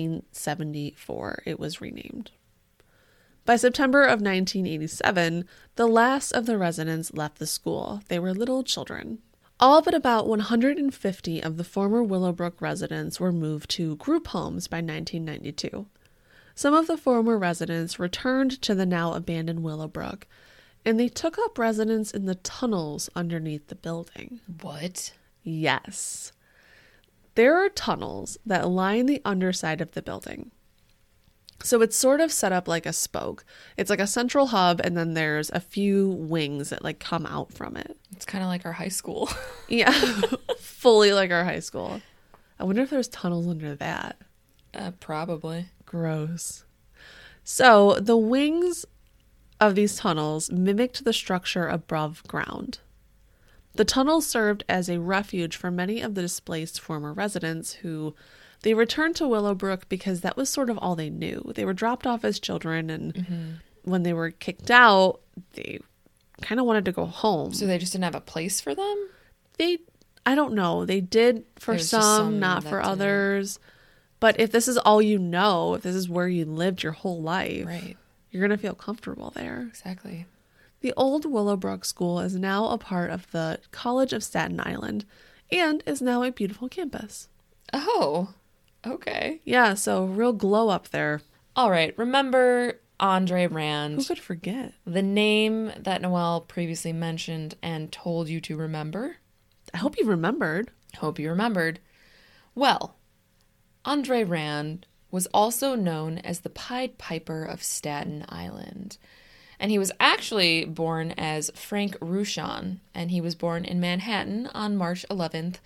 1974. It was renamed. By September of 1987, the last of the residents left the school. They were little children. All but about 150 of the former Willowbrook residents were moved to group homes by 1992. Some of the former residents returned to the now abandoned Willowbrook, and they took up residence in the tunnels underneath the building. What? Yes. There are tunnels that line the underside of the building. So it's sort of set up like a spoke. It's like a central hub, and then there's a few wings that like come out from it. It's kind of like our high school. Yeah, fully like our high school. I wonder if there's tunnels under that. Probably. Gross. So the wings of these tunnels mimicked the structure above ground. The tunnels served as a refuge for many of the displaced former residents who they returned to Willowbrook because that was sort of all they knew. They were dropped off as children, and when they were kicked out, they kind of wanted to go home. So they just didn't have a place for them? I don't know. They did for some, not for others. But if this is all you know, if this is where you lived your whole life, Right. you're going to feel comfortable there. Exactly. The old Willowbrook School is now a part of the College of Staten Island and is now a beautiful campus. Oh, okay. Yeah, so real glow up there. All right. Remember Andre Rand? Who could forget? The name that Noelle previously mentioned and told you to remember? I hope you remembered. Hope you remembered. Well, Andre Rand was also known as the Pied Piper of Staten Island. And he was actually born as Frank Ruchon, and he was born in Manhattan on March 11th,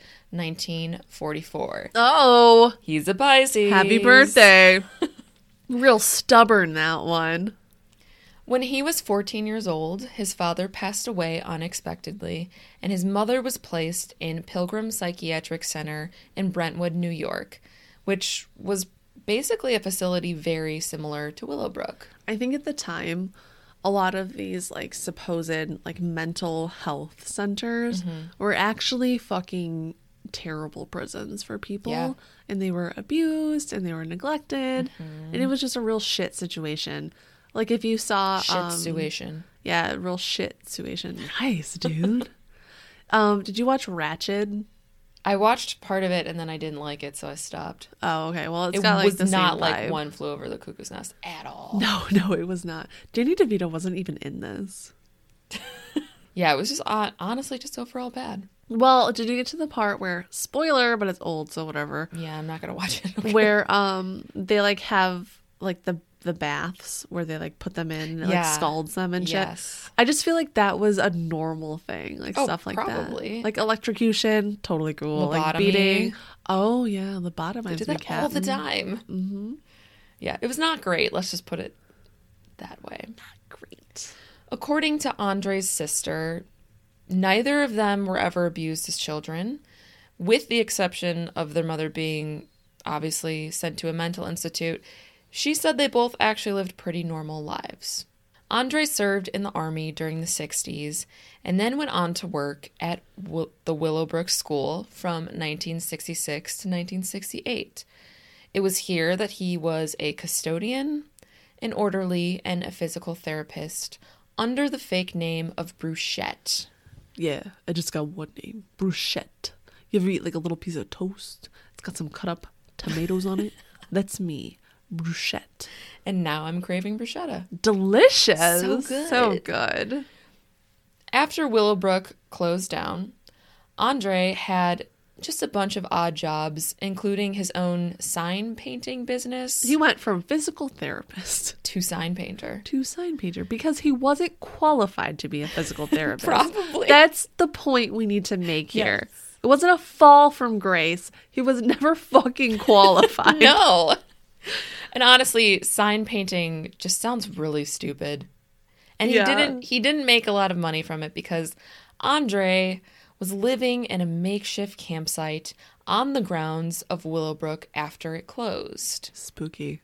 1944. Oh, He's a Pisces. happy birthday. Real stubborn, that one. When he was 14 years old, his father passed away unexpectedly, and his mother was placed in Pilgrim Psychiatric Center in Brentwood, New York, which was basically a facility very similar to Willowbrook. I think at the time, a lot of these like supposed like mental health centers were actually fucking terrible prisons for people. Yeah. And they were abused and they were neglected. And it was just a real shit situation. Like if you saw Situation. yeah, real shit situation. Nice, dude. Did you watch Ratched? I watched part of it and then I didn't like it, so I stopped. Oh, okay. Well, it's It got like was the not same like vibe. One Flew Over the Cuckoo's Nest at all. No, it was not. Danny DeVito wasn't even in this. Yeah, it was just honestly just overall bad. Well, did you get to the part where, spoiler, but it's old, so whatever, Yeah, I'm not gonna watch it. Okay. where they like have like the baths where they like put them in and it, like Yeah. scalds them and shit. Yes. I just feel like that was a normal thing, like Oh, stuff like probably. that. Like electrocution, totally cool. Like Lobotomy. beating. Oh yeah, They lobotomize do me, that all the Captain. time. Mm-hmm. Yeah, it was not great. Let's just put it that way. Great. According to Andre's sister, neither of them were ever abused as children, with the exception of their mother being obviously sent to a mental institute. She said they both actually lived pretty normal lives. Andre served in the Army during the 60s and then went on to work at the Willowbrook School from 1966 to 1968. It was here that he was a custodian, an orderly, and a physical therapist under the fake name of Bruchette. Yeah, I just got one name, Bruchette. You ever eat like a little piece of toast? It's got some cut up tomatoes on it. That's me, Bruchette. And now I'm craving bruschetta. Delicious. So good. So good. After Willowbrook closed down, Andre had just a bunch of odd jobs, including his own sign painting business He went from physical therapist to sign painter. to sign painter because he wasn't qualified to be a physical therapist. Probably. That's the point we need to make here. Yes. It wasn't a fall from grace. He was never fucking qualified. No. And honestly, sign painting just sounds really stupid. And Yeah. he didn't make a lot of money from it because Andre was living in a makeshift campsite on the grounds of Willowbrook after it closed. Spooky.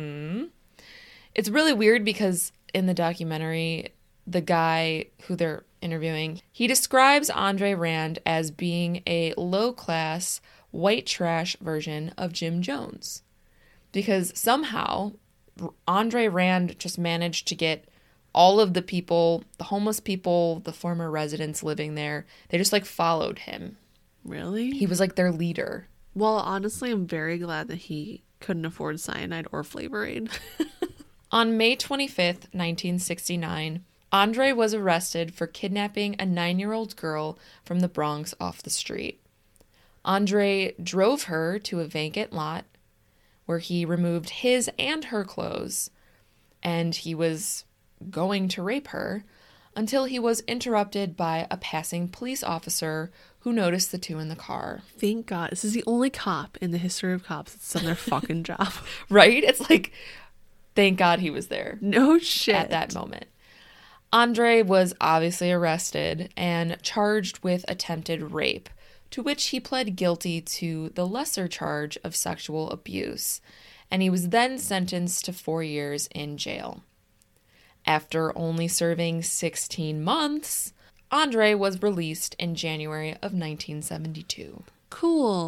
It's really weird because in the documentary, the guy who they're interviewing, he describes Andre Rand as being a low-class, white trash version of Jim Jones. Because somehow Andre Rand just managed to get all of the people, the homeless people, the former residents living there, they just like followed him. Really? He was like their leader. Well, honestly, I'm very glad that he couldn't afford cyanide or Flavor Aid. On May 25th, 1969, Andre was arrested for kidnapping a 9-year-old girl from the Bronx off the street. Andre drove her to a vacant lot where he removed his and her clothes, and he was going to rape her until he was interrupted by a passing police officer who noticed the two in the car. Thank God. This is the only cop in the history of cops that's done their fucking job. Right? It's like, thank God he was there. No shit. At that moment. Andre was obviously arrested and charged with attempted rape, to which he pled guilty to the lesser charge of sexual abuse, and he was then sentenced to 4 years in jail. After only serving 16 months, Andre was released in January of 1972. Cool.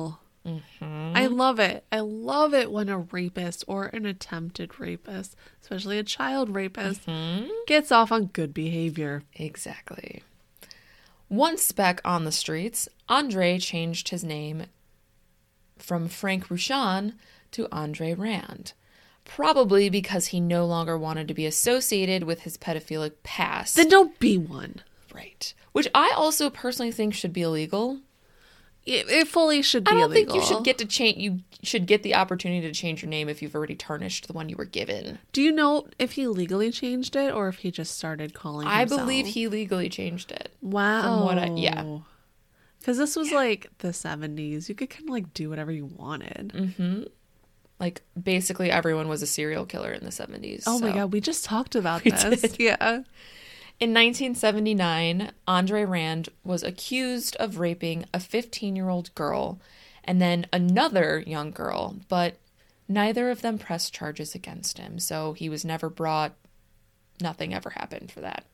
I love it. I love it when a rapist or an attempted rapist, especially a child rapist, gets off on good behavior. Exactly. Once back on the streets, Andre changed his name from Frank Rushan to Andre Rand. Probably because he no longer wanted to be associated with his pedophilic past. Then don't be one. Right. Which I also personally think should be illegal. It fully should be illegal. I don't illegal. think you should get to change. You should get the opportunity to change your name if you've already tarnished the one you were given. Do you know if he legally changed it or if he just started calling himself? I believe he legally changed it. Wow. Yeah. Because this was like the 70s. You could kind of like do whatever you wanted. Mm-hmm. Like basically everyone was a serial killer in the 70s. Oh my God. We just talked about this. Did. Yeah. In 1979, Andre Rand was accused of raping a 15-year-old girl and then another young girl, but neither of them pressed charges against him, so he was never brought. Nothing ever happened for that.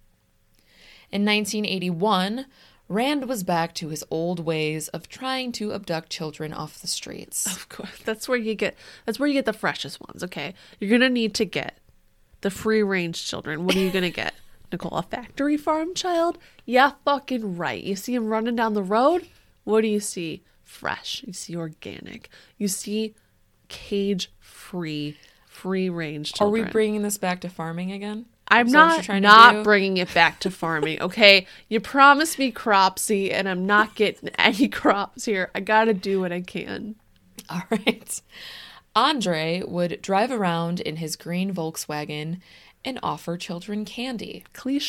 In 1981, Rand was back to his old ways of trying to abduct children off the streets. Of course. That's where you get the freshest ones, okay? You're going to need to get the free-range children. What are you going to get? Nicole, a factory farm child? Yeah, fucking right. You see him running down the road? What do you see? Fresh. You see organic. You see cage-free, free-range children. Are we bringing this back to farming again? I'm not bringing it back to farming, okay? You promised me cropsy, and I'm not getting any crops here. I gotta do what I can. All right. Andre would drive around in his green Volkswagen and offer children candy.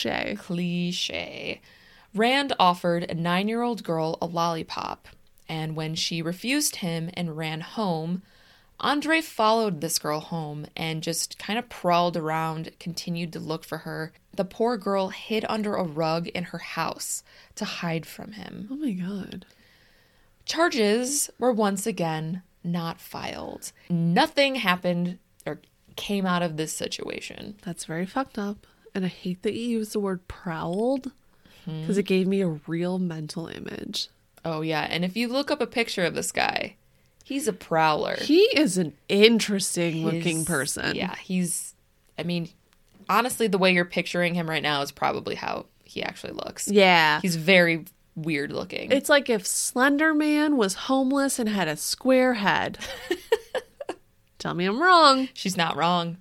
Cliché. Rand offered a 9-year-old girl a lollipop, and when she refused him and ran home, Andre followed this girl home and just kind of prowled around, continued to look for her. The poor girl hid under a rug in her house to hide from him. Oh my God. Charges were once again not filed. Nothing happened or came out of this situation. That's very fucked up. And I hate that you used the word prowled because it gave me a real mental image. Oh, yeah. And if you look up a picture of this guy, he's a prowler. He is an interesting looking person. Yeah, honestly, the way you're picturing him right now is probably how he actually looks. Yeah. He's very weird looking. It's like if Slender Man was homeless and had a square head. Tell me I'm wrong. She's not wrong.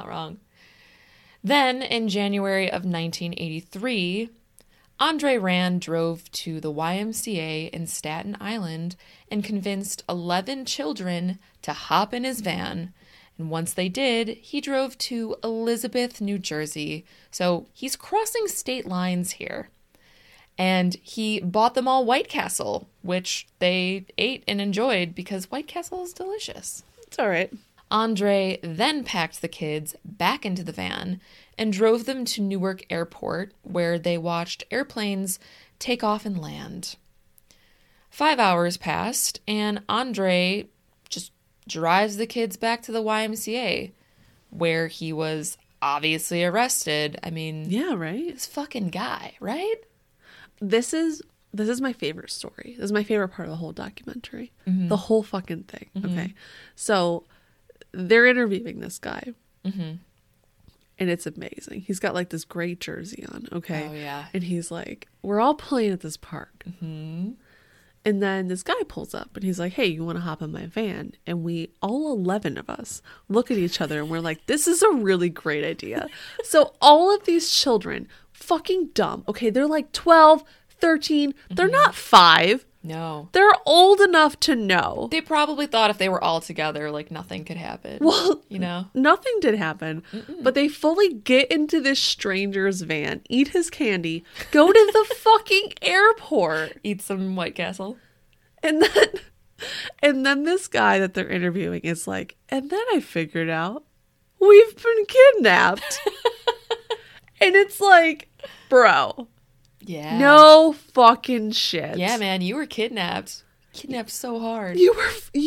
Then, in January of 1983, Andre Rand drove to the YMCA in Staten Island and convinced 11 children to hop in his van. And once they did, he drove to Elizabeth, New Jersey. So he's crossing state lines here. And he bought them all White Castle, which they ate and enjoyed because White Castle is delicious. It's all right. Andre then packed the kids back into the van and drove them to Newark Airport, where they watched airplanes take off and land. 5 hours passed, and Andre just drives the kids back to the YMCA, where he was obviously arrested. I mean, yeah, right? This fucking guy, right? This is my favorite story. This is my favorite part of the whole documentary. Mm-hmm. The whole fucking thing. Mm-hmm. Okay. So they're interviewing this guy. Mm-hmm. And it's amazing. He's got like this great jersey on. Okay. Oh, yeah. And he's like, we're all playing at this park. Mm-hmm. And then this guy pulls up and he's like, hey, you want to hop in my van? And we, all 11 of us, look at each other and we're like, this is a really great idea. So all of these children, fucking dumb. Okay. They're like 12, 13. Mm-hmm. They're not 5. No. They're old enough to know. They probably thought if they were all together, like, nothing could happen. Well, you know? Nothing did happen. Mm-mm. But they fully get into this stranger's van, eat his candy, go to the fucking airport. Eat some White Castle. And then this guy that they're interviewing is like, and then I figured out we've been kidnapped. And it's like, bro. Yeah. No fucking shit. Yeah, man, you were kidnapped. Kidnapped so hard. You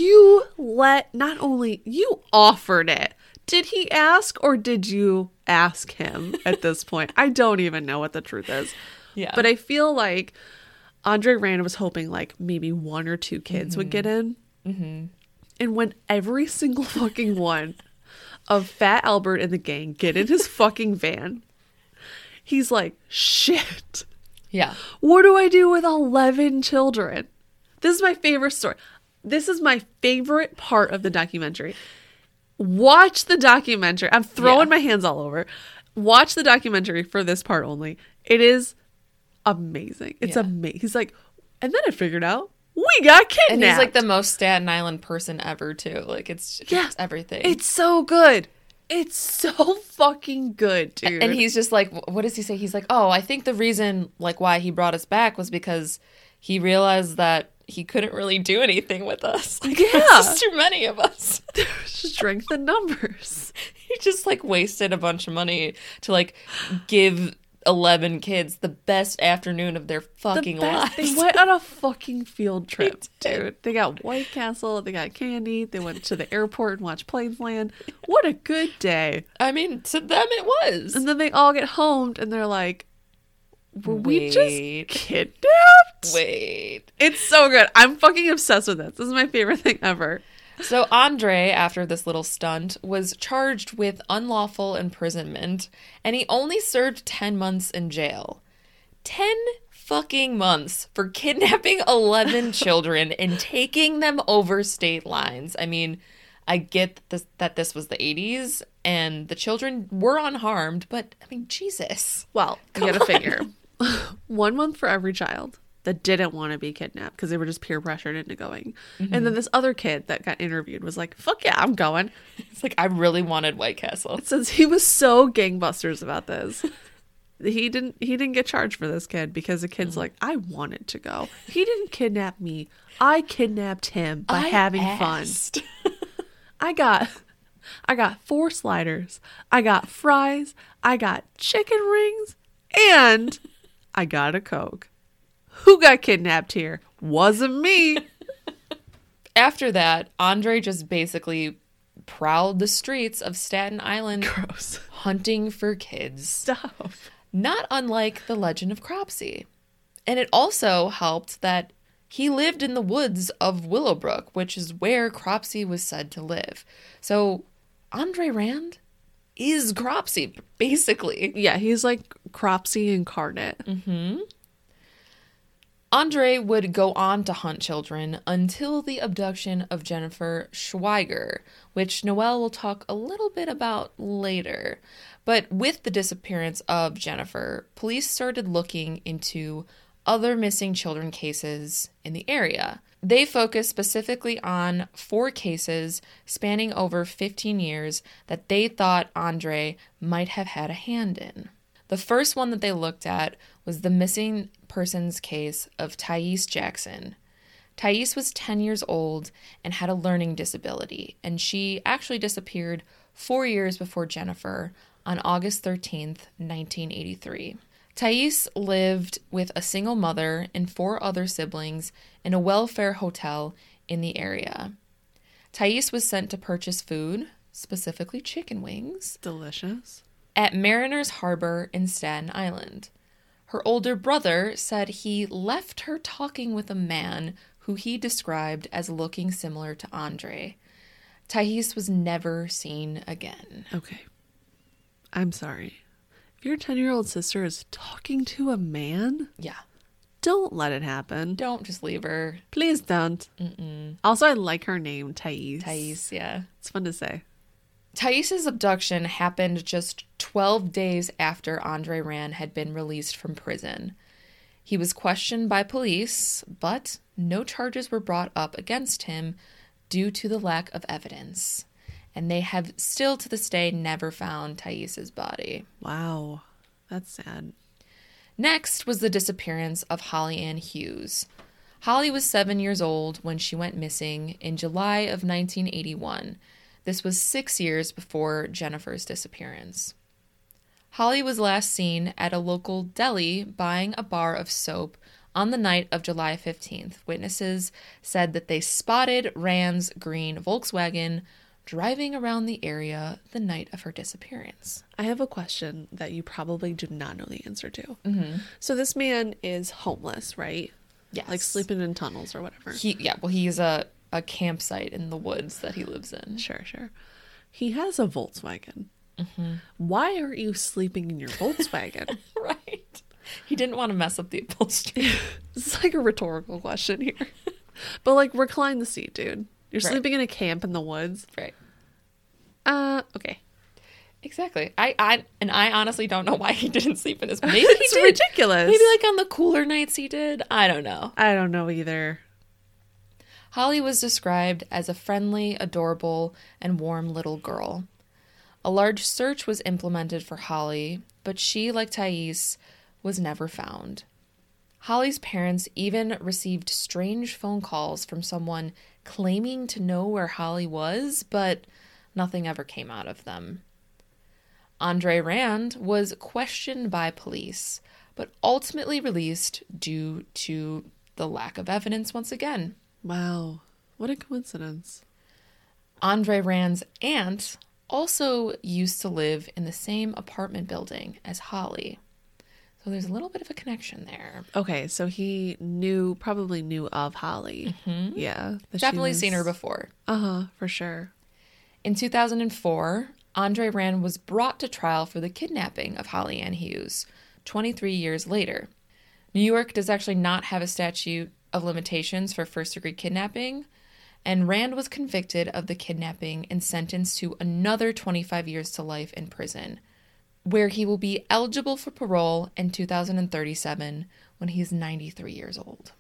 offered it. Did he ask or did you ask him at this point? I don't even know what the truth is. Yeah. But I feel like Andre Rand was hoping like maybe 1 or 2 kids would get in. Mm-hmm. And when every single fucking one of Fat Albert and the gang get in his fucking van, he's like, shit. Yeah. What do I do with 11 children? This is my favorite story. This is my favorite part of the documentary. Watch the documentary. I'm throwing my hands all over. Watch the documentary for this part only. It is amazing. It's amazing. He's like, and then I figured out we got kidnapped. And he's like the most Staten Island person ever too. Like it's everything. It's so good. It's so fucking good, dude. And he's just like, what does he say? He's like, oh, I think the reason like why he brought us back was because he realized that he couldn't really do anything with us. Like, there's just too many of us. There's strength in numbers. He just like wasted a bunch of money to like give 11 kids the best afternoon of their fucking lives. They went on a fucking field trip, dude. They got White Castle, they got candy, they went to the airport and watched planes land. What a good day. I mean, to them it was. And then they all get home and they're like, were we just kidnapped? Wait. It's so good. I'm fucking obsessed with this. This is my favorite thing ever. So Andre, after this little stunt, was charged with unlawful imprisonment, and he only served 10 months in jail. 10 fucking months for kidnapping 11 children and taking them over state lines. I mean, I get that this was the 80s, and the children were unharmed, but, I mean, Jesus. Well, you gotta figure. 1 month for every child that didn't want to be kidnapped because they were just peer pressured into going. Mm-hmm. And then this other kid that got interviewed was like, fuck yeah, I'm going. It's like, I really wanted White Castle. It says he was so gangbusters about this. He didn't get charged for this kid because the kid's like, I wanted to go. He didn't kidnap me. I kidnapped him by having fun. I got 4 sliders. I got fries. I got chicken rings. And I got a Coke. Who got kidnapped here? Wasn't me. After that, Andre just basically prowled the streets of Staten Island. Gross. Hunting for kids. Stop. Not unlike the legend of Cropsey. And it also helped that he lived in the woods of Willowbrook, which is where Cropsey was said to live. So Andre Rand is Cropsey, basically. Yeah, he's like Cropsey incarnate. Mm-hmm. Andre would go on to hunt children until the abduction of Jennifer Schweiger, which Noelle will talk a little bit about later. But with the disappearance of Jennifer, police started looking into other missing children cases in the area. They focused specifically on 4 cases spanning over 15 years that they thought Andre might have had a hand in. The first one that they looked at was the missing persons case of Thais Jackson. Thais was 10 years old and had a learning disability, and she actually disappeared 4 years before Jennifer on August 13th, 1983. Thais lived with a single mother and 4 other siblings in a welfare hotel in the area. Thais was sent to purchase food, specifically chicken wings. Delicious. At Mariners Harbor in Staten Island. Her older brother said he left her talking with a man who he described as looking similar to Andre. Thais was never seen again. Okay. I'm sorry. If your 10-year-old sister is talking to a man, don't let it happen. Don't just leave her. Please don't. Mm-mm. Also, I like her name, Thais. Thais, yeah. It's fun to say. Thais' abduction happened just 12 days after Andre Rand had been released from prison. He was questioned by police, but no charges were brought up against him due to the lack of evidence. And they have still to this day never found Thais' body. Wow, that's sad. Next was the disappearance of Holly Ann Hughes. Holly was 7 years old when she went missing in July of 1981. This was 6 years before Jennifer's disappearance. Holly was last seen at a local deli buying a bar of soap on the night of July 15th. Witnesses said that they spotted Rand's green Volkswagen driving around the area the night of her disappearance. I have a question that you probably do not know the answer to. Mm-hmm. So this man is homeless, right? Yes. Like sleeping in tunnels or whatever. He's a campsite in the woods that he lives in. Sure. He has a Volkswagen. Mm-hmm. Why aren't you sleeping in your Volkswagen? Right. He didn't want to mess up the upholstery. It's like a rhetorical question here. But like, recline the seat, dude. You're sleeping in a camp in the woods. Right. Okay. Exactly. I honestly don't know why he didn't sleep in his. Maybe he did. Ridiculous. Maybe like on the cooler nights he did. I don't know. I don't know either. Holly was described as a friendly, adorable, and warm little girl. A large search was implemented for Holly, but she, like Thais, was never found. Holly's parents even received strange phone calls from someone claiming to know where Holly was, but nothing ever came out of them. Andre Rand was questioned by police, but ultimately released due to the lack of evidence once again. Wow. What a coincidence. Andre Rand's aunt also used to live in the same apartment building as Holly. So there's a little bit of a connection there. Okay, so he probably knew of Holly. Mm-hmm. Yeah. Definitely seen her before. For sure. In 2004, Andre Rand was brought to trial for the kidnapping of Holly Ann Hughes, 23 years later. New York does actually not have a statute of limitations for first-degree kidnapping, and Rand was convicted of the kidnapping and sentenced to another 25 years to life in prison, where he will be eligible for parole in 2037 when he's 93 years old.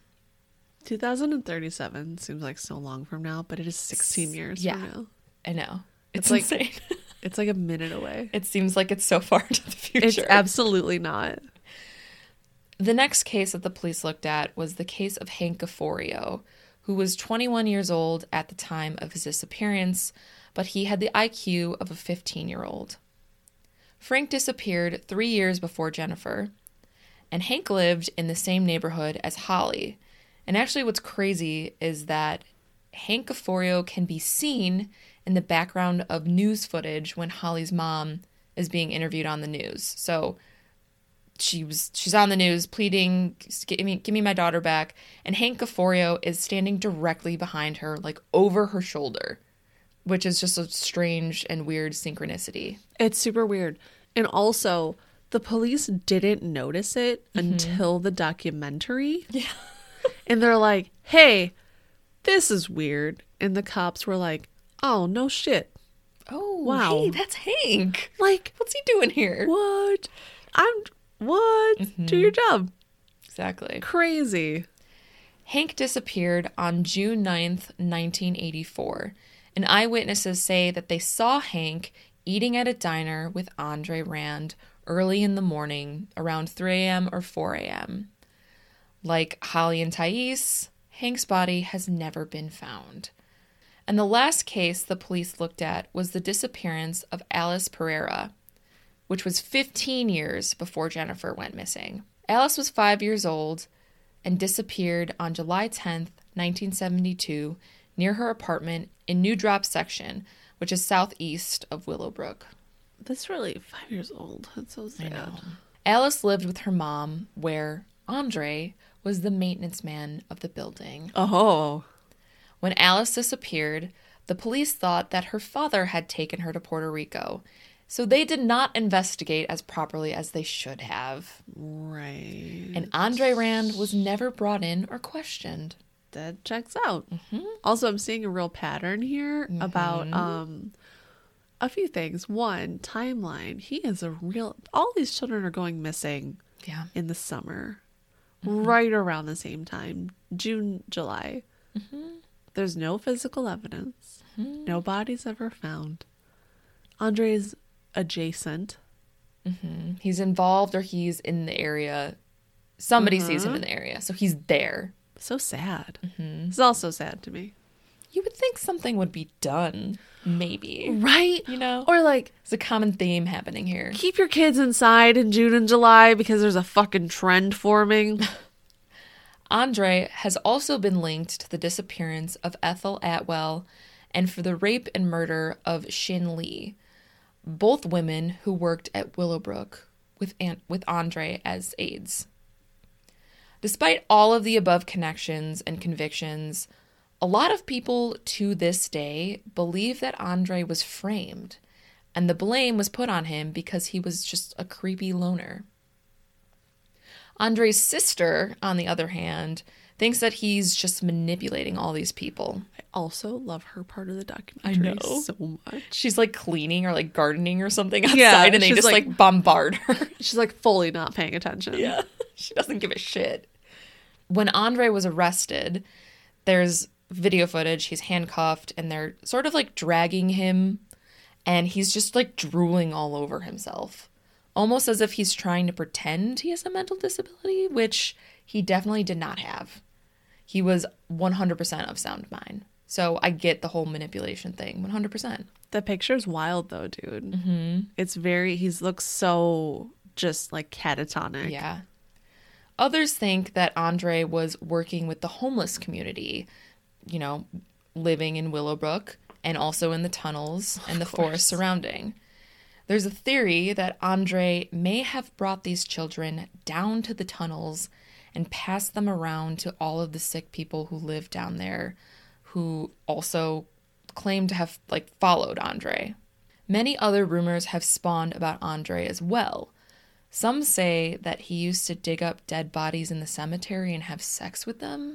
2037 seems like so long from now, but it is 16 years from now. I know. It's like, insane. It's like a minute away. It seems like it's so far into the future. It's absolutely not. The next case that the police looked at was the case of Hank Gafforio, who was 21 years old at the time of his disappearance, but he had the IQ of a 15-year-old. Frank disappeared 3 years before Jennifer, and Hank lived in the same neighborhood as Holly. And actually what's crazy is that Hank Gafforio can be seen in the background of news footage when Holly's mom is being interviewed on the news. So she's on the news pleading, give me my daughter back, and Hank Gafforio is standing directly behind her, like over her shoulder, which is just a strange and weird synchronicity. It's super weird. And also, the police didn't notice it until the documentary. Yeah. And they're like, hey, this is weird. And the cops were like, oh, no shit. Oh, wow. Hey, that's Hank. Like, what's he doing here? What? Do your job. Exactly. Crazy. Hank disappeared on June 9th, 1984. And eyewitnesses say that they saw Hank eating at a diner with Andre Rand early in the morning, around 3 a.m. or 4 a.m. Like Holly and Thais, Hank's body has never been found. And the last case the police looked at was the disappearance of Alice Pereira, which was 15 years before Jennifer went missing. Alice was 5 years old and disappeared on July 10th, 1972, near her apartment in New Drop Section, which is southeast of Willowbrook. That's really 5 years old. That's so sad. I know. Alice lived with her mom, where Andre was the maintenance man of the building. Oh. When Alice disappeared, the police thought that her father had taken her to Puerto Rico, so they did not investigate as properly as they should have. Right. And Andre Rand was never brought in or questioned. That checks out. Mm-hmm. Also, I'm seeing a real pattern here about a few things. One, timeline. All these children are going missing in the summer, right around the same time, June, July. Mm-hmm. There's no physical evidence. Mm-hmm. No bodies ever found. Andre's adjacent. Mm-hmm. He's involved or he's in the area. Somebody sees him in the area, so he's there. So sad. Mm-hmm. It's also sad to me. You would think something would be done, maybe. Right? You know? Or like, it's a common theme happening here. Keep your kids inside in June and July because there's a fucking trend forming. Andre has also been linked to the disappearance of Ethel Atwell and for the rape and murder of Shin Lee, both women who worked at Willowbrook with Andre as aides. Despite all of the above connections and convictions, a lot of people to this day believe that Andre was framed, and the blame was put on him because he was just a creepy loner. Andre's sister, on the other hand, thinks that he's just manipulating all these people. I also love her part of the documentary so much. She's like cleaning or like gardening or something outside, and they just like bombard her. She's like fully not paying attention. Yeah, she doesn't give a shit. When Andre was arrested, there's video footage. He's handcuffed, and they're sort of like dragging him, and he's just like drooling all over himself, almost as if he's trying to pretend he has a mental disability, which he definitely did not have. He was 100% of sound mind. So I get the whole manipulation thing, 100%. The picture's wild, though, dude. Mm-hmm. It's he looks so just like catatonic. Yeah. Others think that Andre was working with the homeless community, you know, living in Willowbrook and also in the tunnels and the forest surrounding. There's a theory that Andre may have brought these children down to the tunnels and passed them around to all of the sick people who live down there, who also claim to have like followed Andre. Many other rumors have spawned about Andre as well. Some say that he used to dig up dead bodies in the cemetery and have sex with them.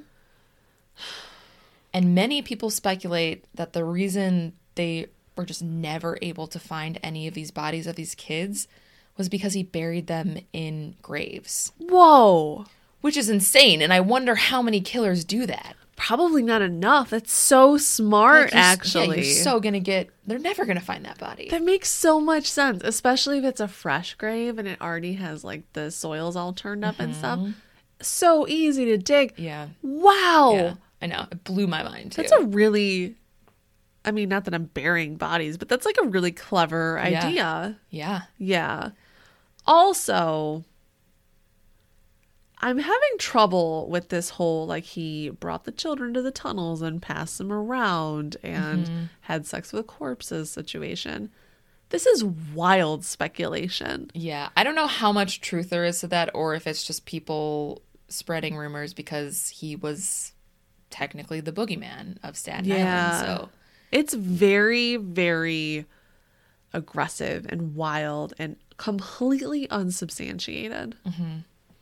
And many people speculate that the reason they were just never able to find any of these bodies of these kids was because he buried them in graves. Whoa! Which is insane, and I wonder how many killers do that. Probably not enough. That's so smart, actually. Yeah, you're so gonna get... They're never gonna find that body. That makes so much sense, especially if it's a fresh grave and it already has, like, the soils all turned up and stuff. So easy to dig. Yeah. Wow! Yeah, I know. It blew my mind, too. That's a really... I mean, not that I'm burying bodies, but that's, like, a really clever idea. Yeah. Yeah. Also... I'm having trouble with this whole, like, he brought the children to the tunnels and passed them around and had sex with corpses situation. This is wild speculation. Yeah. I don't know how much truth there is to that, or if it's just people spreading rumors because he was technically the boogeyman of Staten Island. So it's very, very aggressive and wild and completely unsubstantiated. Mm-hmm.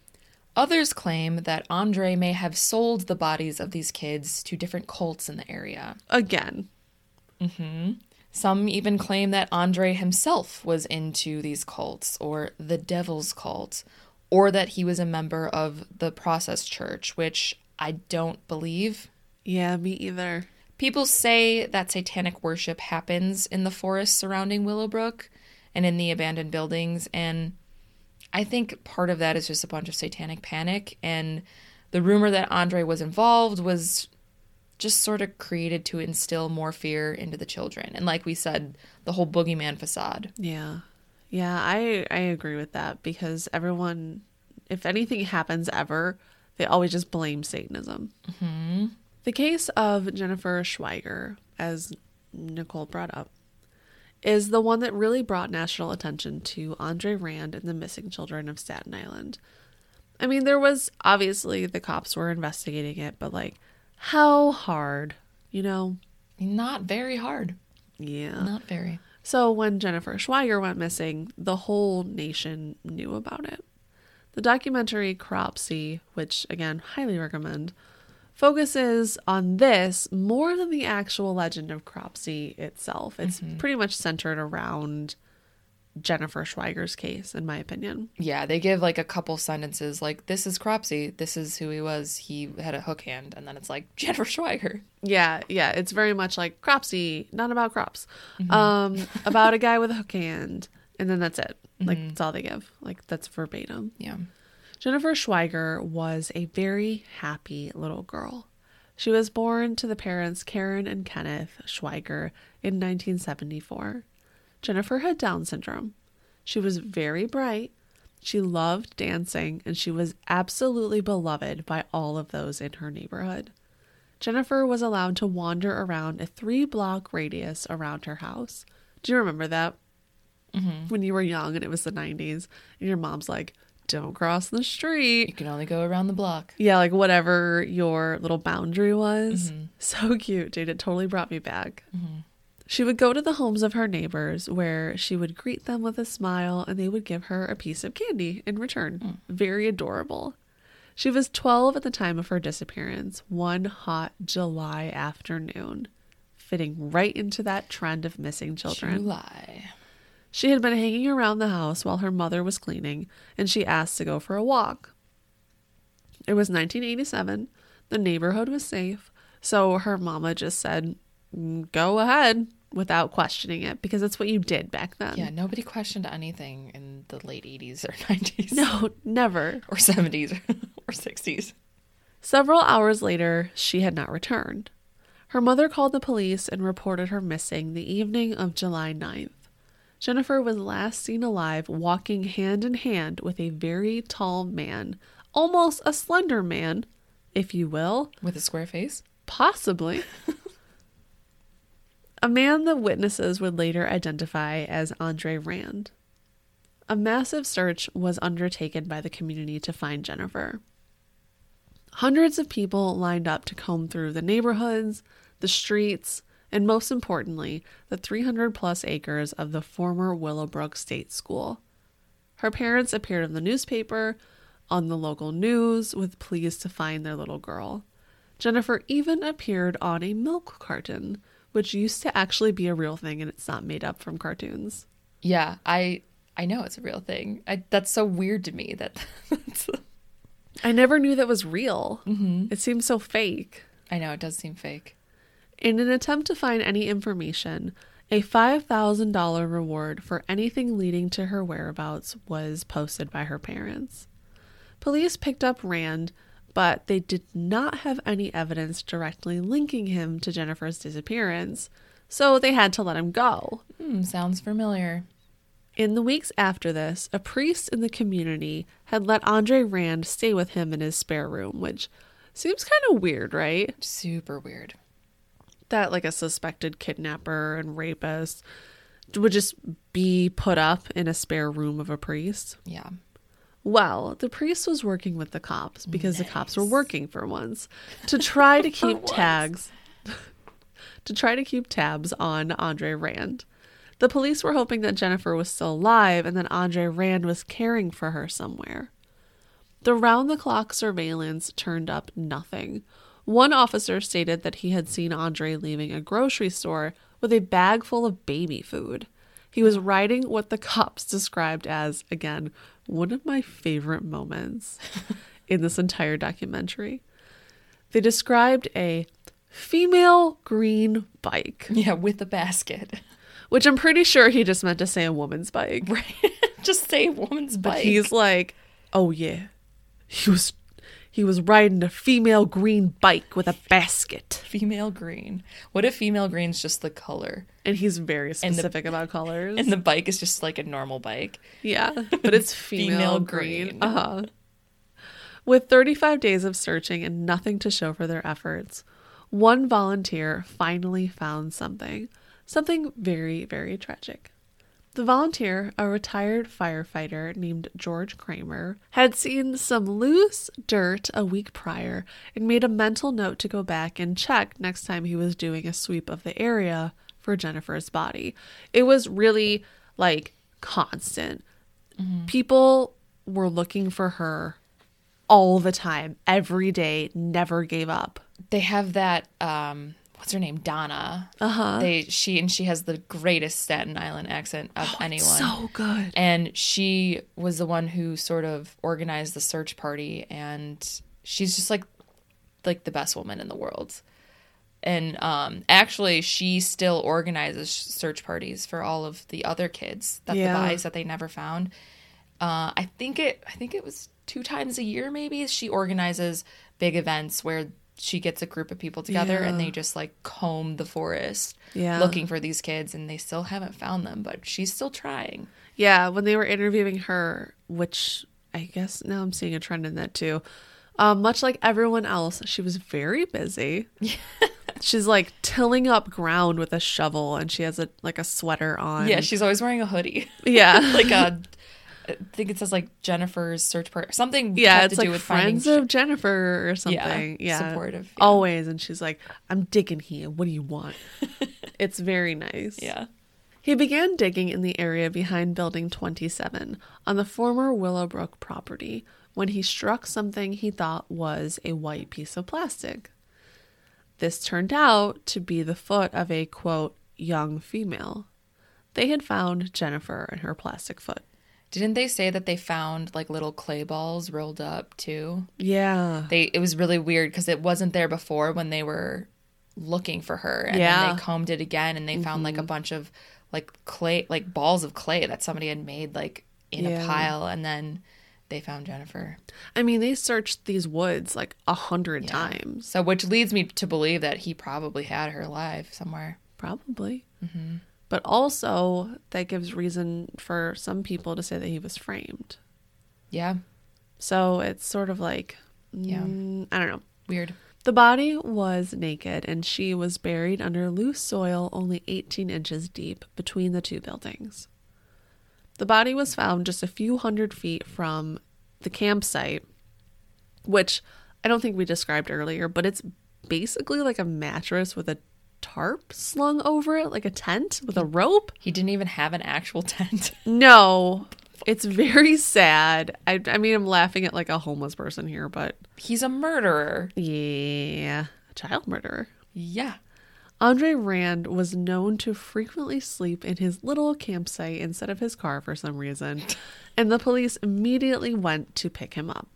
Others claim that Andre may have sold the bodies of these kids to different cults in the area. Again. Mm-hmm. Some even claim that Andre himself was into these cults, or the Devil's Cult, or that he was a member of the Process Church, which I don't believe. Yeah, me either. People say that satanic worship happens in the forest surrounding Willowbrook and in the abandoned buildings, and I think part of that is just a bunch of satanic panic, and the rumor that Andre was involved was just sort of created to instill more fear into the children. And like we said, the whole boogeyman facade. Yeah. Yeah, I agree with that, because everyone, if anything happens ever, they always just blame Satanism. Mm-hmm. The case of Jennifer Schweiger, as Nicole brought up, is the one that really brought national attention to Andre Rand and the missing children of Staten Island. I mean, there was, obviously, the cops were investigating it, but, like, how hard, you know? Not very hard. Yeah. Not very. So when Jennifer Schweiger went missing, the whole nation knew about it. The documentary Cropsey, which, again, highly recommend, focuses on this more than the actual legend of Cropsey itself. It's pretty much centered around Jennifer Schweiger's case, in my opinion. Yeah, they give like a couple sentences like, this is Cropsey, this is who he was, he had a hook hand, and then it's like, Jennifer Schweiger. Yeah, it's very much like Cropsey, not about crops. About a guy with a hook hand, and then that's it. Like, that's all they give. Like, that's verbatim. Yeah. Jennifer Schweiger was a very happy little girl. She was born to the parents Karen and Kenneth Schweiger in 1974. Jennifer had Down syndrome. She was very bright. She loved dancing, and she was absolutely beloved by all of those in her neighborhood. Jennifer was allowed to wander around a 3-block radius around her house. Do you remember that? When you were young and it was the 90s, and your mom's like, don't cross the street. You can only go around the block. Yeah, like whatever your little boundary was. Mm-hmm. So cute, dude. It totally brought me back. Mm-hmm. She would go to the homes of her neighbors where she would greet them with a smile and they would give her a piece of candy in return. Very adorable. She was 12 at the time of her disappearance, one hot July afternoon, fitting right into that trend of missing children. July. She had been hanging around the house while her mother was cleaning, and she asked to go for a walk. It was 1987. The neighborhood was safe, so her mama just said, go ahead, without questioning it, because that's what you did back then. Yeah, nobody questioned anything in the late 80s or 90s. No, never. Or 70s or 60s. Several hours later, she had not returned. Her mother called the police and reported her missing the evening of July 9th. Jennifer was last seen alive walking hand in hand with a very tall man, almost a slender man, if you will. With a square face? Possibly. A man that witnesses would later identify as Andre Rand. A massive search was undertaken by the community to find Jennifer. Hundreds of people lined up to comb through the neighborhoods, the streets, and most importantly, the 300-plus acres of the former Willowbrook State School. Her parents appeared in the newspaper, on the local news, with pleas to find their little girl. Jennifer even appeared on a milk carton, which used to actually be a real thing, and it's not made up from cartoons. Yeah, I know it's a real thing. That's so weird to me. I never knew that was real. Mm-hmm. It seems so fake. I know, it does seem fake. In an attempt to find any information, a $5,000 reward for anything leading to her whereabouts was posted by her parents. Police picked up Rand, but they did not have any evidence directly linking him to Jennifer's disappearance, so they had to let him go. Sounds familiar. In the weeks after this, a priest in the community had let Andre Rand stay with him in his spare room, which seems kind of weird, right? Super weird. That like a suspected kidnapper and rapist would just be put up in a spare room of a priest. Yeah. Well, the priest was working with the cops because the cops were working for once to try to keep tabs on Andre Rand. The police were hoping that Jennifer was still alive and that Andre Rand was caring for her somewhere. The round-the-clock surveillance turned up nothing. One officer stated that he had seen Andre leaving a grocery store with a bag full of baby food. He was riding what the cops described as, again, one of my favorite moments in this entire documentary. They described a female green bike. Yeah, with a basket. Which I'm pretty sure he just meant to say a woman's bike. Right. Just say a woman's bike. But he's like, oh yeah, he was riding a female green bike with a basket. Female green. What if female green's just the color? And he's very specific about colors. And the bike is just like a normal bike. Yeah, but it's female green. Uh-huh. With 35 days of searching and nothing to show for their efforts, one volunteer finally found something. Something very, very tragic. The volunteer, a retired firefighter named George Kramer, had seen some loose dirt a week prior and made a mental note to go back and check next time he was doing a sweep of the area for Jennifer's body. It was really, like, constant. Mm-hmm. People were looking for her all the time, every day, never gave up. They have that, what's her name? Donna. She has the greatest Staten Island accent of anyone. So good. And she was the one who sort of organized the search party, and she's just like the best woman in the world. And actually, she still organizes search parties for all of the other kids the bodies that they never found. I think it was 2 times a year. Maybe she organizes big events where she gets a group of people together and they just like comb the forest looking for these kids, and they still haven't found them, but she's still trying. Yeah, when they were interviewing her, which I guess now I'm seeing a trend in that too. Much like everyone else, she was very busy. She's like tilling up ground with a shovel, and she has a sweater on. Yeah, she's always wearing a hoodie. Yeah. Like a I think it says like Jennifer's search party. Something yeah, it's to do with friends of Jennifer or something. Yeah. Supportive. Yeah. Always. And she's like, I'm digging here. What do you want? It's very nice. Yeah. He began digging in the area behind Building 27 on the former Willowbrook property when he struck something he thought was a white piece of plastic. This turned out to be the foot of a, quote, young female. They had found Jennifer and her plastic foot. Didn't they say that they found like little clay balls rolled up too? Yeah. It was really weird because it wasn't there before when they were looking for her. And then they combed it again and they found like a bunch of like clay, like balls of clay that somebody had made like in a pile. And then they found Jennifer. I mean, they searched these woods like 100 times. So, which leads me to believe that he probably had her alive somewhere. Probably. Mm-hmm. But also, that gives reason for some people to say that he was framed. Yeah. So it's sort of like, I don't know. Weird. The body was naked and she was buried under loose soil only 18 inches deep between the two buildings. The body was found just a few hundred feet from the campsite, which I don't think we described earlier, but it's basically like a mattress with a tarp slung over it, like a tent with a rope. He didn't even have an actual tent. No, it's very sad. I mean, I'm laughing at like a homeless person here, but... He's a murderer. Yeah, a child murderer. Yeah. Andre Rand was known to frequently sleep in his little campsite instead of his car for some reason, and the police immediately went to pick him up.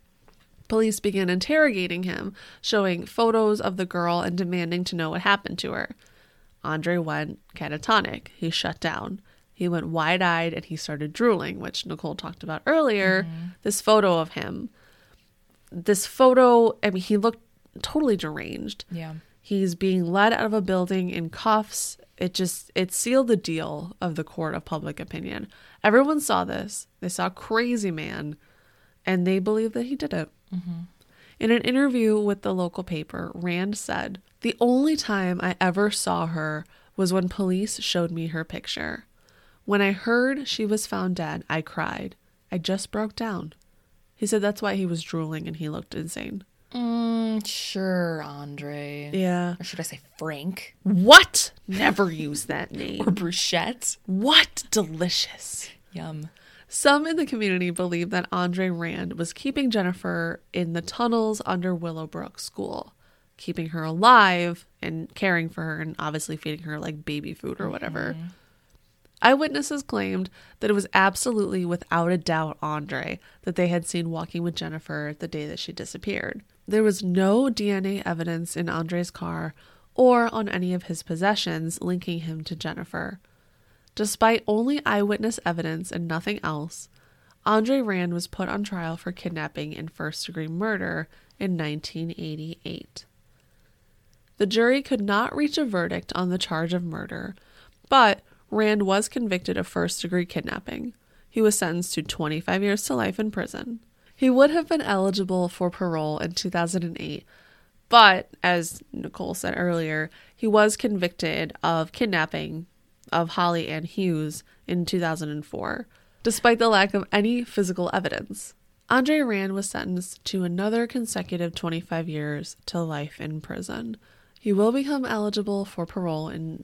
Police began interrogating him, showing photos of the girl and demanding to know what happened to her. Andre went catatonic. He shut down. He went wide-eyed and he started drooling, which Nicole talked about earlier. Mm-hmm. This photo of him. This photo, I mean, he looked totally deranged. Yeah. He's being led out of a building in cuffs. It sealed the deal of the court of public opinion. Everyone saw this. They saw Crazy Man, and they believed that he did it. Mm-hmm. In an interview with the local paper, Rand said, "The only time I ever saw her was when police showed me her picture. When I heard she was found dead, I cried. I just broke down." He said that's why he was drooling and he looked insane. Sure, Andre. Yeah. Or should I say Frank? What? Never use that name. Or Bruchette. What? Delicious. Yum. Some in the community believe that Andre Rand was keeping Jennifer in the tunnels under Willowbrook School, keeping her alive and caring for her and obviously feeding her like baby food or whatever. Mm-hmm. Eyewitnesses claimed that it was absolutely without a doubt Andre that they had seen walking with Jennifer the day that she disappeared. There was no DNA evidence in Andre's car or on any of his possessions linking him to Jennifer. Despite only eyewitness evidence and nothing else, Andre Rand was put on trial for kidnapping and first-degree murder in 1988. The jury could not reach a verdict on the charge of murder, but Rand was convicted of first-degree kidnapping. He was sentenced to 25 years to life in prison. He would have been eligible for parole in 2008, but, as Nicole said earlier, he was convicted of kidnapping of Holly Ann Hughes in 2004, despite the lack of any physical evidence. Andre Rand was sentenced to another consecutive 25 years to life in prison. He will become eligible for parole in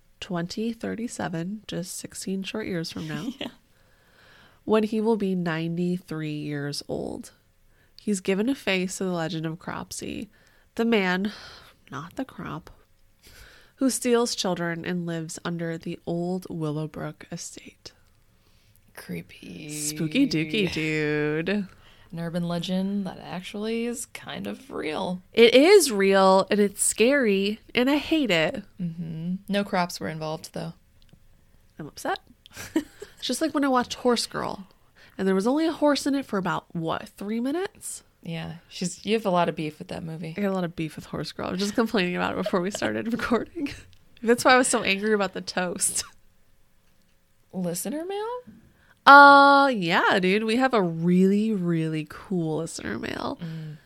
2037, just 16 short years from now, when he will be 93 years old. He's given a face to the legend of Cropsey, the man, not the crop, who steals children and lives under the old Willowbrook estate. Creepy. Spooky dooky, dude. An urban legend that actually is kind of real. It is real, and it's scary, and I hate it. Mm-hmm. No crops were involved, though. I'm upset. It's just like when I watched Horse Girl, and there was only a horse in it for about, 3 minutes? Yeah, you have a lot of beef with that movie. I got a lot of beef with Horse Girl. I was just complaining about it before we started recording. That's why I was so angry about the toast. Listener mail? Yeah, dude. We have a really, really cool listener mail.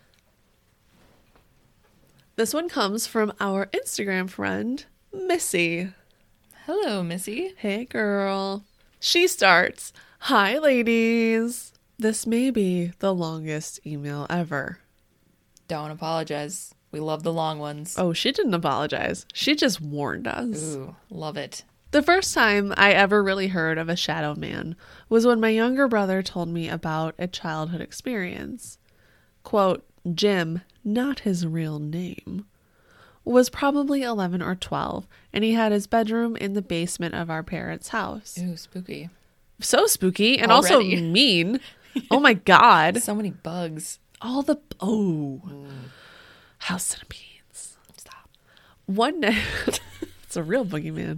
This one comes from our Instagram friend, Missy. Hello, Missy. Hey, girl. She starts, Hi, ladies. This may be the longest email ever. Don't apologize. We love the long ones. Oh, she didn't apologize. She just warned us. Ooh, love it. The first time I ever really heard of a shadow man was when my younger brother told me about a childhood experience. Quote, Jim, not his real name, was probably 11 or 12, and he had his bedroom in the basement of our parents' house. Ooh, spooky. So spooky and Already. Also mean. Oh my God. So many bugs. House centipedes. Stop. One night, it's a real boogeyman.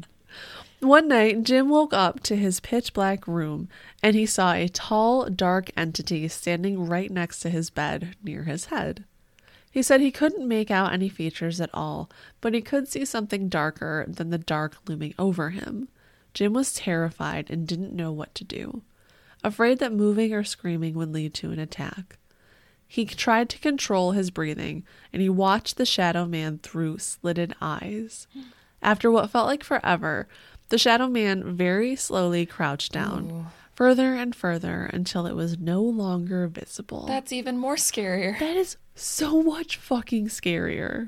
One night, Jim woke up to his pitch black room and he saw a tall, dark entity standing right next to his bed near his head. He said he couldn't make out any features at all, but he could see something darker than the dark looming over him. Jim was terrified and didn't know what to do, afraid that moving or screaming would lead to an attack. He tried to control his breathing, and he watched the shadow man through slitted eyes. After what felt like forever, the shadow man very slowly crouched down, further and further until it was no longer visible. That's even more scarier. That is so much fucking scarier.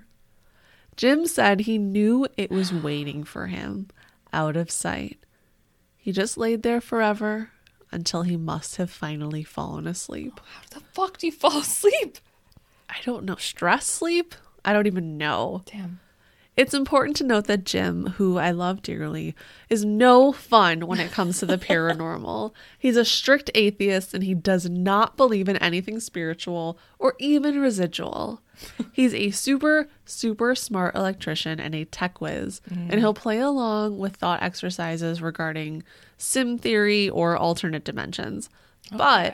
Jim said he knew it was waiting for him, out of sight. He just laid there forever until he must have finally fallen asleep. How the fuck do you fall asleep? I don't know. Stress sleep? I don't even know. Damn. It's important to note that Jim, who I love dearly, is no fun when it comes to the paranormal. He's a strict atheist and he does not believe in anything spiritual or even residual. He's a super, super smart electrician and a tech whiz, and he'll play along with thought exercises regarding sim theory or alternate dimensions. Okay. But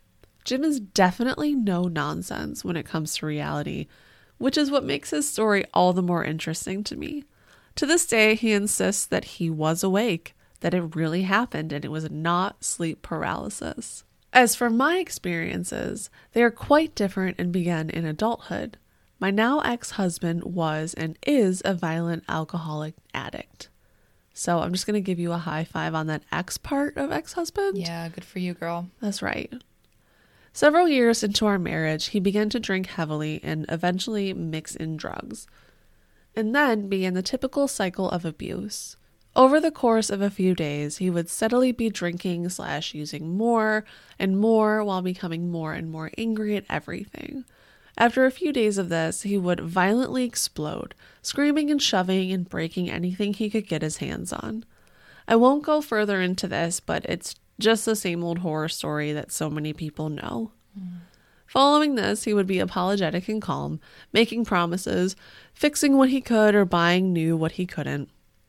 Jim is definitely no nonsense when it comes to reality, which is what makes his story all the more interesting to me. To this day, he insists that he was awake, that it really happened, and it was not sleep paralysis. As for my experiences, they are quite different and began in adulthood. My now ex-husband was and is a violent alcoholic addict. So I'm just going to give you a high five on that ex part of ex-husband. Yeah, good for you, girl. That's right. Several years into our marriage, he began to drink heavily and eventually mix in drugs, and then began the typical cycle of abuse. Over the course of a few days, he would steadily be drinking/using more and more while becoming more and more angry at everything. After a few days of this, he would violently explode, screaming and shoving and breaking anything he could get his hands on. I won't go further into this, but it's just the same old horror story that so many people know. Following this, he would be apologetic and calm, making promises, fixing what he could or buying new what he couldn't.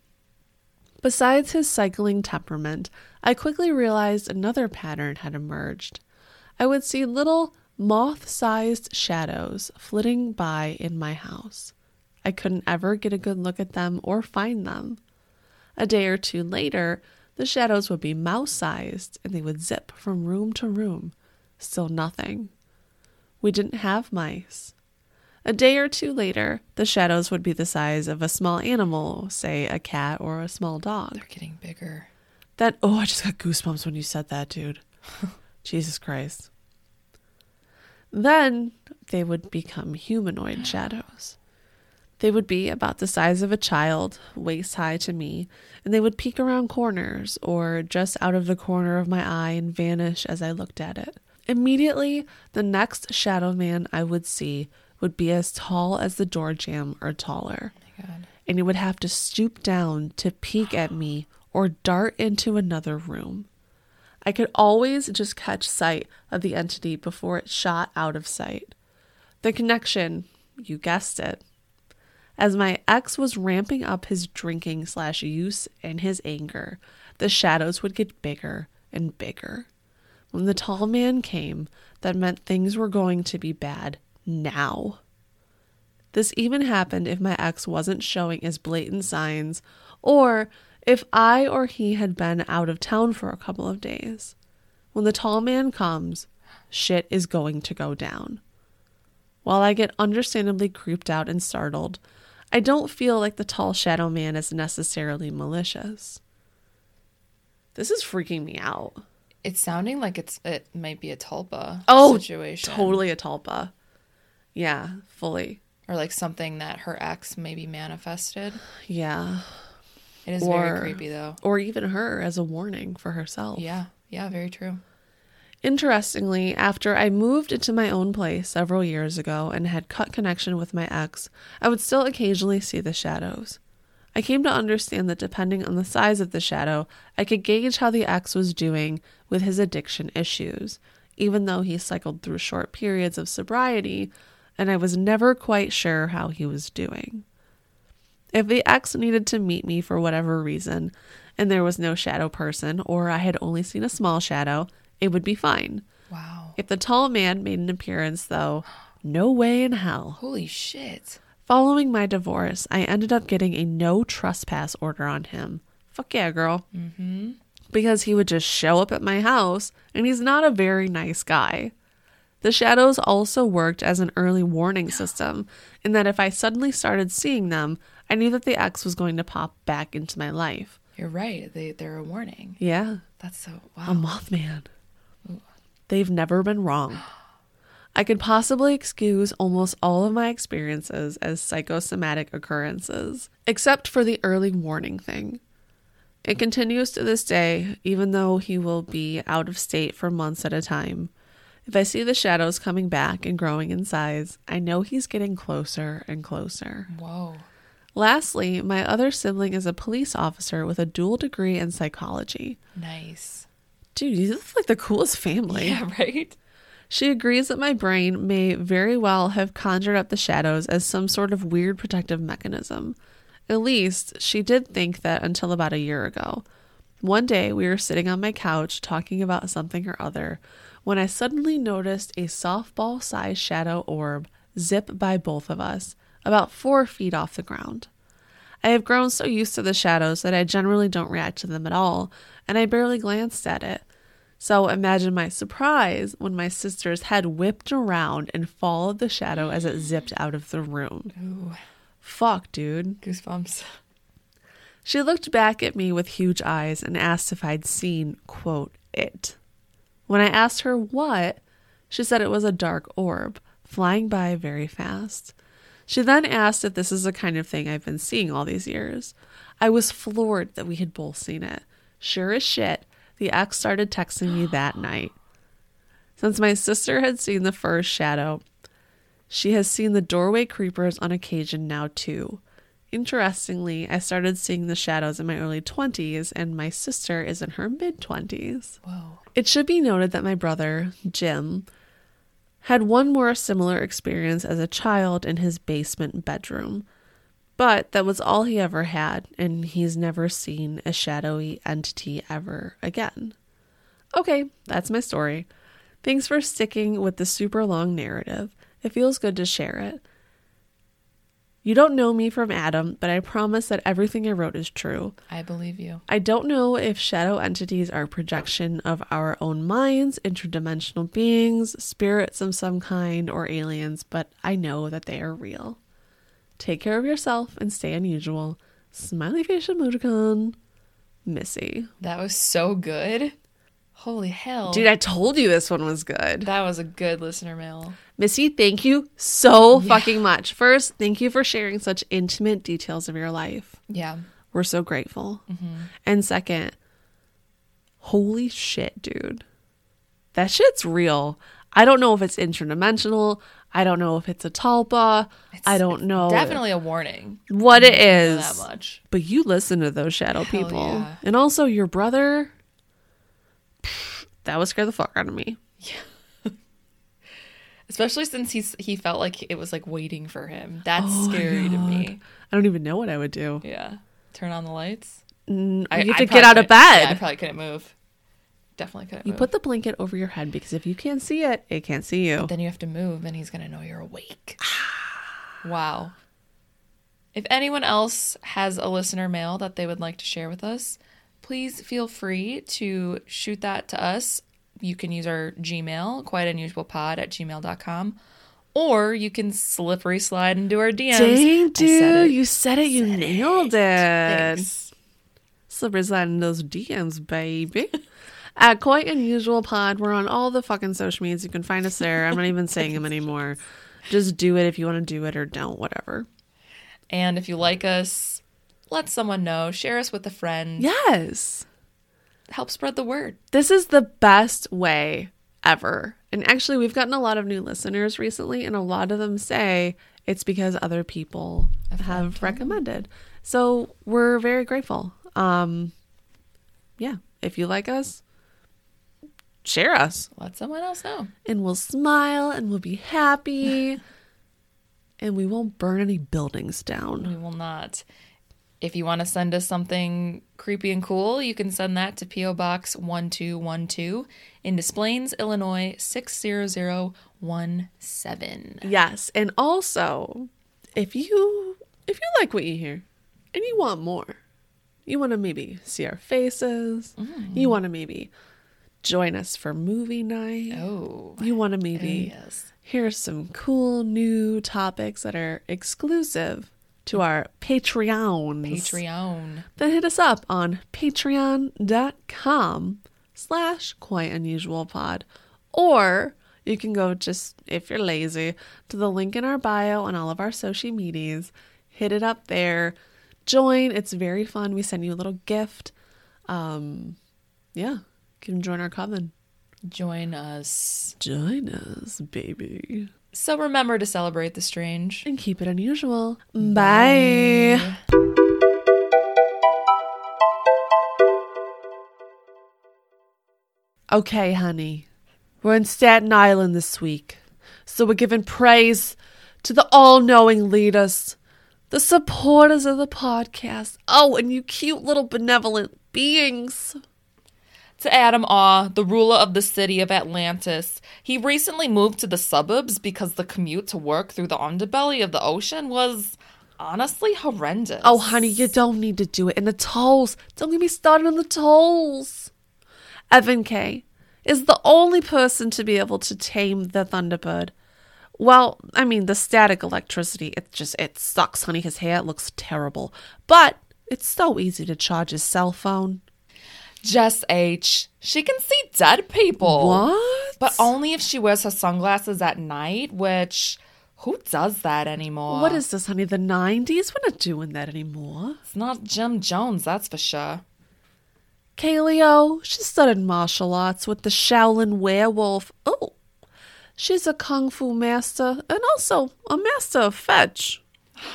Besides his cycling temperament, I quickly realized another pattern had emerged. I would see little moth-sized shadows flitting by in my house. I couldn't ever get a good look at them or find them. A day or two later, the shadows would be mouse-sized and they would zip from room to room. Still nothing. We didn't have mice. A day or two later, the shadows would be the size of a small animal, say a cat or a small dog. They're getting bigger. I just got goosebumps when you said that, dude. Jesus Christ. Then they would become humanoid shadows. They would be about the size of a child, waist high to me, and they would peek around corners or just out of the corner of my eye and vanish as I looked at it. Immediately, the next shadow man I would see would be as tall as the door jamb or taller. Oh my God. And he would have to stoop down to peek at me or dart into another room. I could always just catch sight of the entity before it shot out of sight. The connection, you guessed it. As my ex was ramping up his drinking/use and his anger, the shadows would get bigger and bigger. When the tall man came, that meant things were going to be bad now. This even happened if my ex wasn't showing as blatant signs, or if I or he had been out of town for a couple of days. When the tall man comes, shit is going to go down. While I get understandably creeped out and startled, I don't feel like the tall shadow man is necessarily malicious. This is freaking me out. It's sounding like it might be a tulpa situation. Totally a tulpa. Yeah, fully. Or like something that her ex maybe manifested. Yeah. It is very creepy, though. Or even her as a warning for herself. Yeah. Yeah, very true. Interestingly, after I moved into my own place several years ago and had cut connection with my ex, I would still occasionally see the shadows. I came to understand that depending on the size of the shadow, I could gauge how the ex was doing with his addiction issues, even though he cycled through short periods of sobriety, and I was never quite sure how he was doing. If the ex needed to meet me for whatever reason, and there was no shadow person, or I had only seen a small shadow, it would be fine. Wow. If the tall man made an appearance, though, no way in hell. Holy shit. Following my divorce, I ended up getting a no trespass order on him. Fuck yeah, girl. Mm-hmm. Because he would just show up at my house, and he's not a very nice guy. The shadows also worked as an early warning system, in that if I suddenly started seeing them, I knew that the ex was going to pop back into my life. You're right. They're a warning. Yeah. That's so, wow. A Mothman. They've never been wrong. I could possibly excuse almost all of my experiences as psychosomatic occurrences, except for the early warning thing. It continues to this day, even though he will be out of state for months at a time. If I see the shadows coming back and growing in size, I know he's getting closer and closer. Whoa. Lastly, my other sibling is a police officer with a dual degree in psychology. Nice. Dude, you look like the coolest family. Yeah, right? She agrees that my brain may very well have conjured up the shadows as some sort of weird protective mechanism. At least, she did think that until about a year ago. One day, we were sitting on my couch talking about something or other when I suddenly noticed a softball-sized shadow orb zip by both of us, about 4 feet off the ground. I have grown so used to the shadows that I generally don't react to them at all, and I barely glanced at it. So imagine my surprise when my sister's head whipped around and followed the shadow as it zipped out of the room. Ooh. Fuck, dude. Goosebumps. She looked back at me with huge eyes and asked if I'd seen, quote, it. When I asked her what, she said it was a dark orb, flying by very fast. She then asked if this is the kind of thing I've been seeing all these years. I was floored that we had both seen it. Sure as shit, the ex started texting me that night. Since my sister had seen the first shadow, she has seen the doorway creepers on occasion now too. Interestingly, I started seeing the shadows in my early 20s, and my sister is in her mid-20s. Whoa. It should be noted that my brother, Jim, had one more similar experience as a child in his basement bedroom. But that was all he ever had, and he's never seen a shadowy entity ever again. Okay, that's my story. Thanks for sticking with the super long narrative. It feels good to share it. You don't know me from Adam, but I promise that everything I wrote is true. I believe you. I don't know if shadow entities are a projection of our own minds, interdimensional beings, spirits of some kind, or aliens, but I know that they are real. Take care of yourself and stay unusual. Smiley face emoticon. Missy. That was so good. Holy hell. Dude, I told you this one was good. That was a good listener mail. Missy, thank you so fucking much. First, thank you for sharing such intimate details of your life. Yeah. We're so grateful. Mm-hmm. And second, holy shit, dude. That shit's real. I don't know if it's interdimensional. I don't know if it's a tulpa. I don't know. Definitely a warning. What it is. That much. But you listen to those shadow Hell people. yeah. And also your brother. That would scare the fuck out of me. Yeah. Especially since he felt like it was like waiting for him. That's scary to me. I don't even know what I would do. Yeah. Turn on the lights. You have to get out of bed. Yeah, I probably couldn't move. Definitely couldn't move. You put the blanket over your head because if you can't see it, it can't see you. But then you have to move and he's going to know you're awake. Wow. If anyone else has a listener mail that they would like to share with us, please feel free to shoot that to us. You can use our Gmail, quiteunusualpod@gmail.com. Or you can slippery slide into our DMs. Dang, dude. You said it. You nailed it. Thanks. Slippery slide in those DMs, baby. At Quite Unusual Pod, we're on all the fucking social medias. You can find us there. I'm not even saying them anymore. Just do it if you want to do it or don't, whatever. And if you like us, let someone know. Share us with a friend. Yes. Help spread the word. This is the best way ever. And actually, we've gotten a lot of new listeners recently, and a lot of them say it's because other people have recommended. So we're very grateful. Yeah, if you like us, share us. Let someone else know. And we'll smile and we'll be happy. And we won't burn any buildings down. We will not. If you want to send us something creepy and cool, you can send that to P.O. Box 1212 in Des Plaines, Illinois 60017. Yes, and also, if you like what you hear and you want more, you want to maybe see our faces, you want to maybe join us for movie night. Oh. You want to maybe hear some cool new topics that are exclusive to our Patreons. Then hit us up on patreon.com/quiteunusualpod. Or you can go, just if you're lazy, to the link in our bio on all of our social medias. Hit it up there. Join. It's very fun. We send you a little gift. Yeah. You can join our coven. Join us. Join us, baby. So remember to celebrate the strange. And keep it unusual. Bye. Okay, honey. We're in Staten Island this week. So we're giving praise to the all-knowing leaders, the supporters of the podcast. Oh, and you cute little benevolent beings. To Adam Awe, the ruler of the city of Atlantis. He recently moved to the suburbs because the commute to work through the underbelly of the ocean was honestly horrendous. Oh, honey, you don't need to do it. And the tolls. Don't get me started on the tolls. Evan Kay is the only person to be able to tame the Thunderbird. Well, I mean, the static electricity, it sucks, honey. His hair looks terrible. But it's so easy to charge his cell phone. Jess H. She can see dead people. What? But only if she wears her sunglasses at night, which, who does that anymore? What is this, honey? The 90s? We're not doing that anymore. It's not Jim Jones, that's for sure. Kayleo, she studied martial arts with the Shaolin werewolf. Oh, she's a kung fu master and also a master of fetch.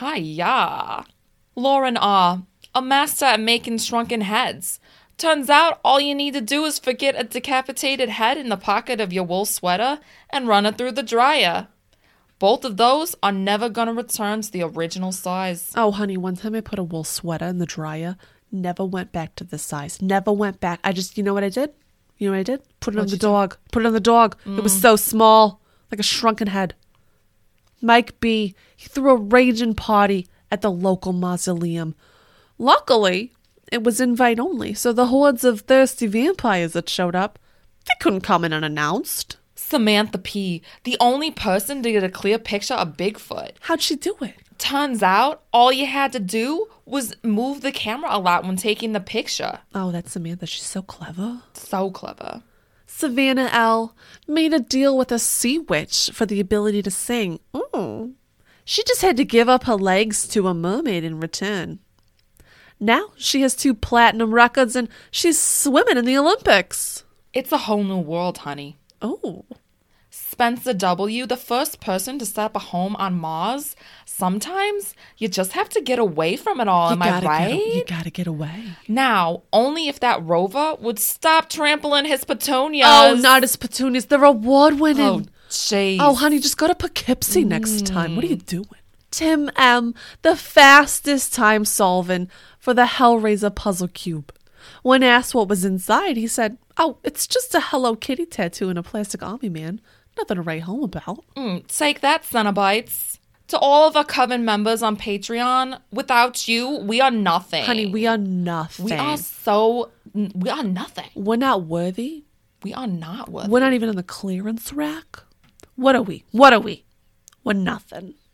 Hi-ya. Lauren Ah, a master at making shrunken heads. Turns out all you need to do is forget a decapitated head in the pocket of your wool sweater and run it through the dryer. Both of those are never going to return to the original size. Oh, honey, one time I put a wool sweater in the dryer, never went back to this size. Never went back. You know what I did? Put it on the dog. Put it on the dog. It was so small, like a shrunken head. Mike B., he threw a raging party at the local mausoleum. Luckily, it was invite only, so the hordes of thirsty vampires that showed up, they couldn't come in unannounced. Samantha P., the only person to get a clear picture of Bigfoot. How'd she do it? Turns out, all you had to do was move the camera a lot when taking the picture. Oh, that's Samantha. She's so clever. So clever. Savannah L. made a deal with a sea witch for the ability to sing. Ooh. She just had to give up her legs to a mermaid in return. Now she has 2 platinum records and she's swimming in the Olympics. It's a whole new world, honey. Oh. Spencer W., the first person to set up a home on Mars. Sometimes you just have to get away from it all, am I right? You gotta get away. Now, only if that rover would stop trampling his petunias. Oh, not his petunias. They're award-winning. Oh, jeez. Oh, honey, just go to Poughkeepsie next time. What are you doing? Tim M., the fastest time solving for the Hellraiser puzzle cube. When asked what was inside, he said, oh, it's just a Hello Kitty tattoo and a plastic army man. Nothing to write home about. Take that, Cenobites. To all of our coven members on Patreon, without you, we are nothing. Honey, we are nothing. We are nothing. We're not worthy. We are not worthy. We're not even in the clearance rack. What are we? We're nothing.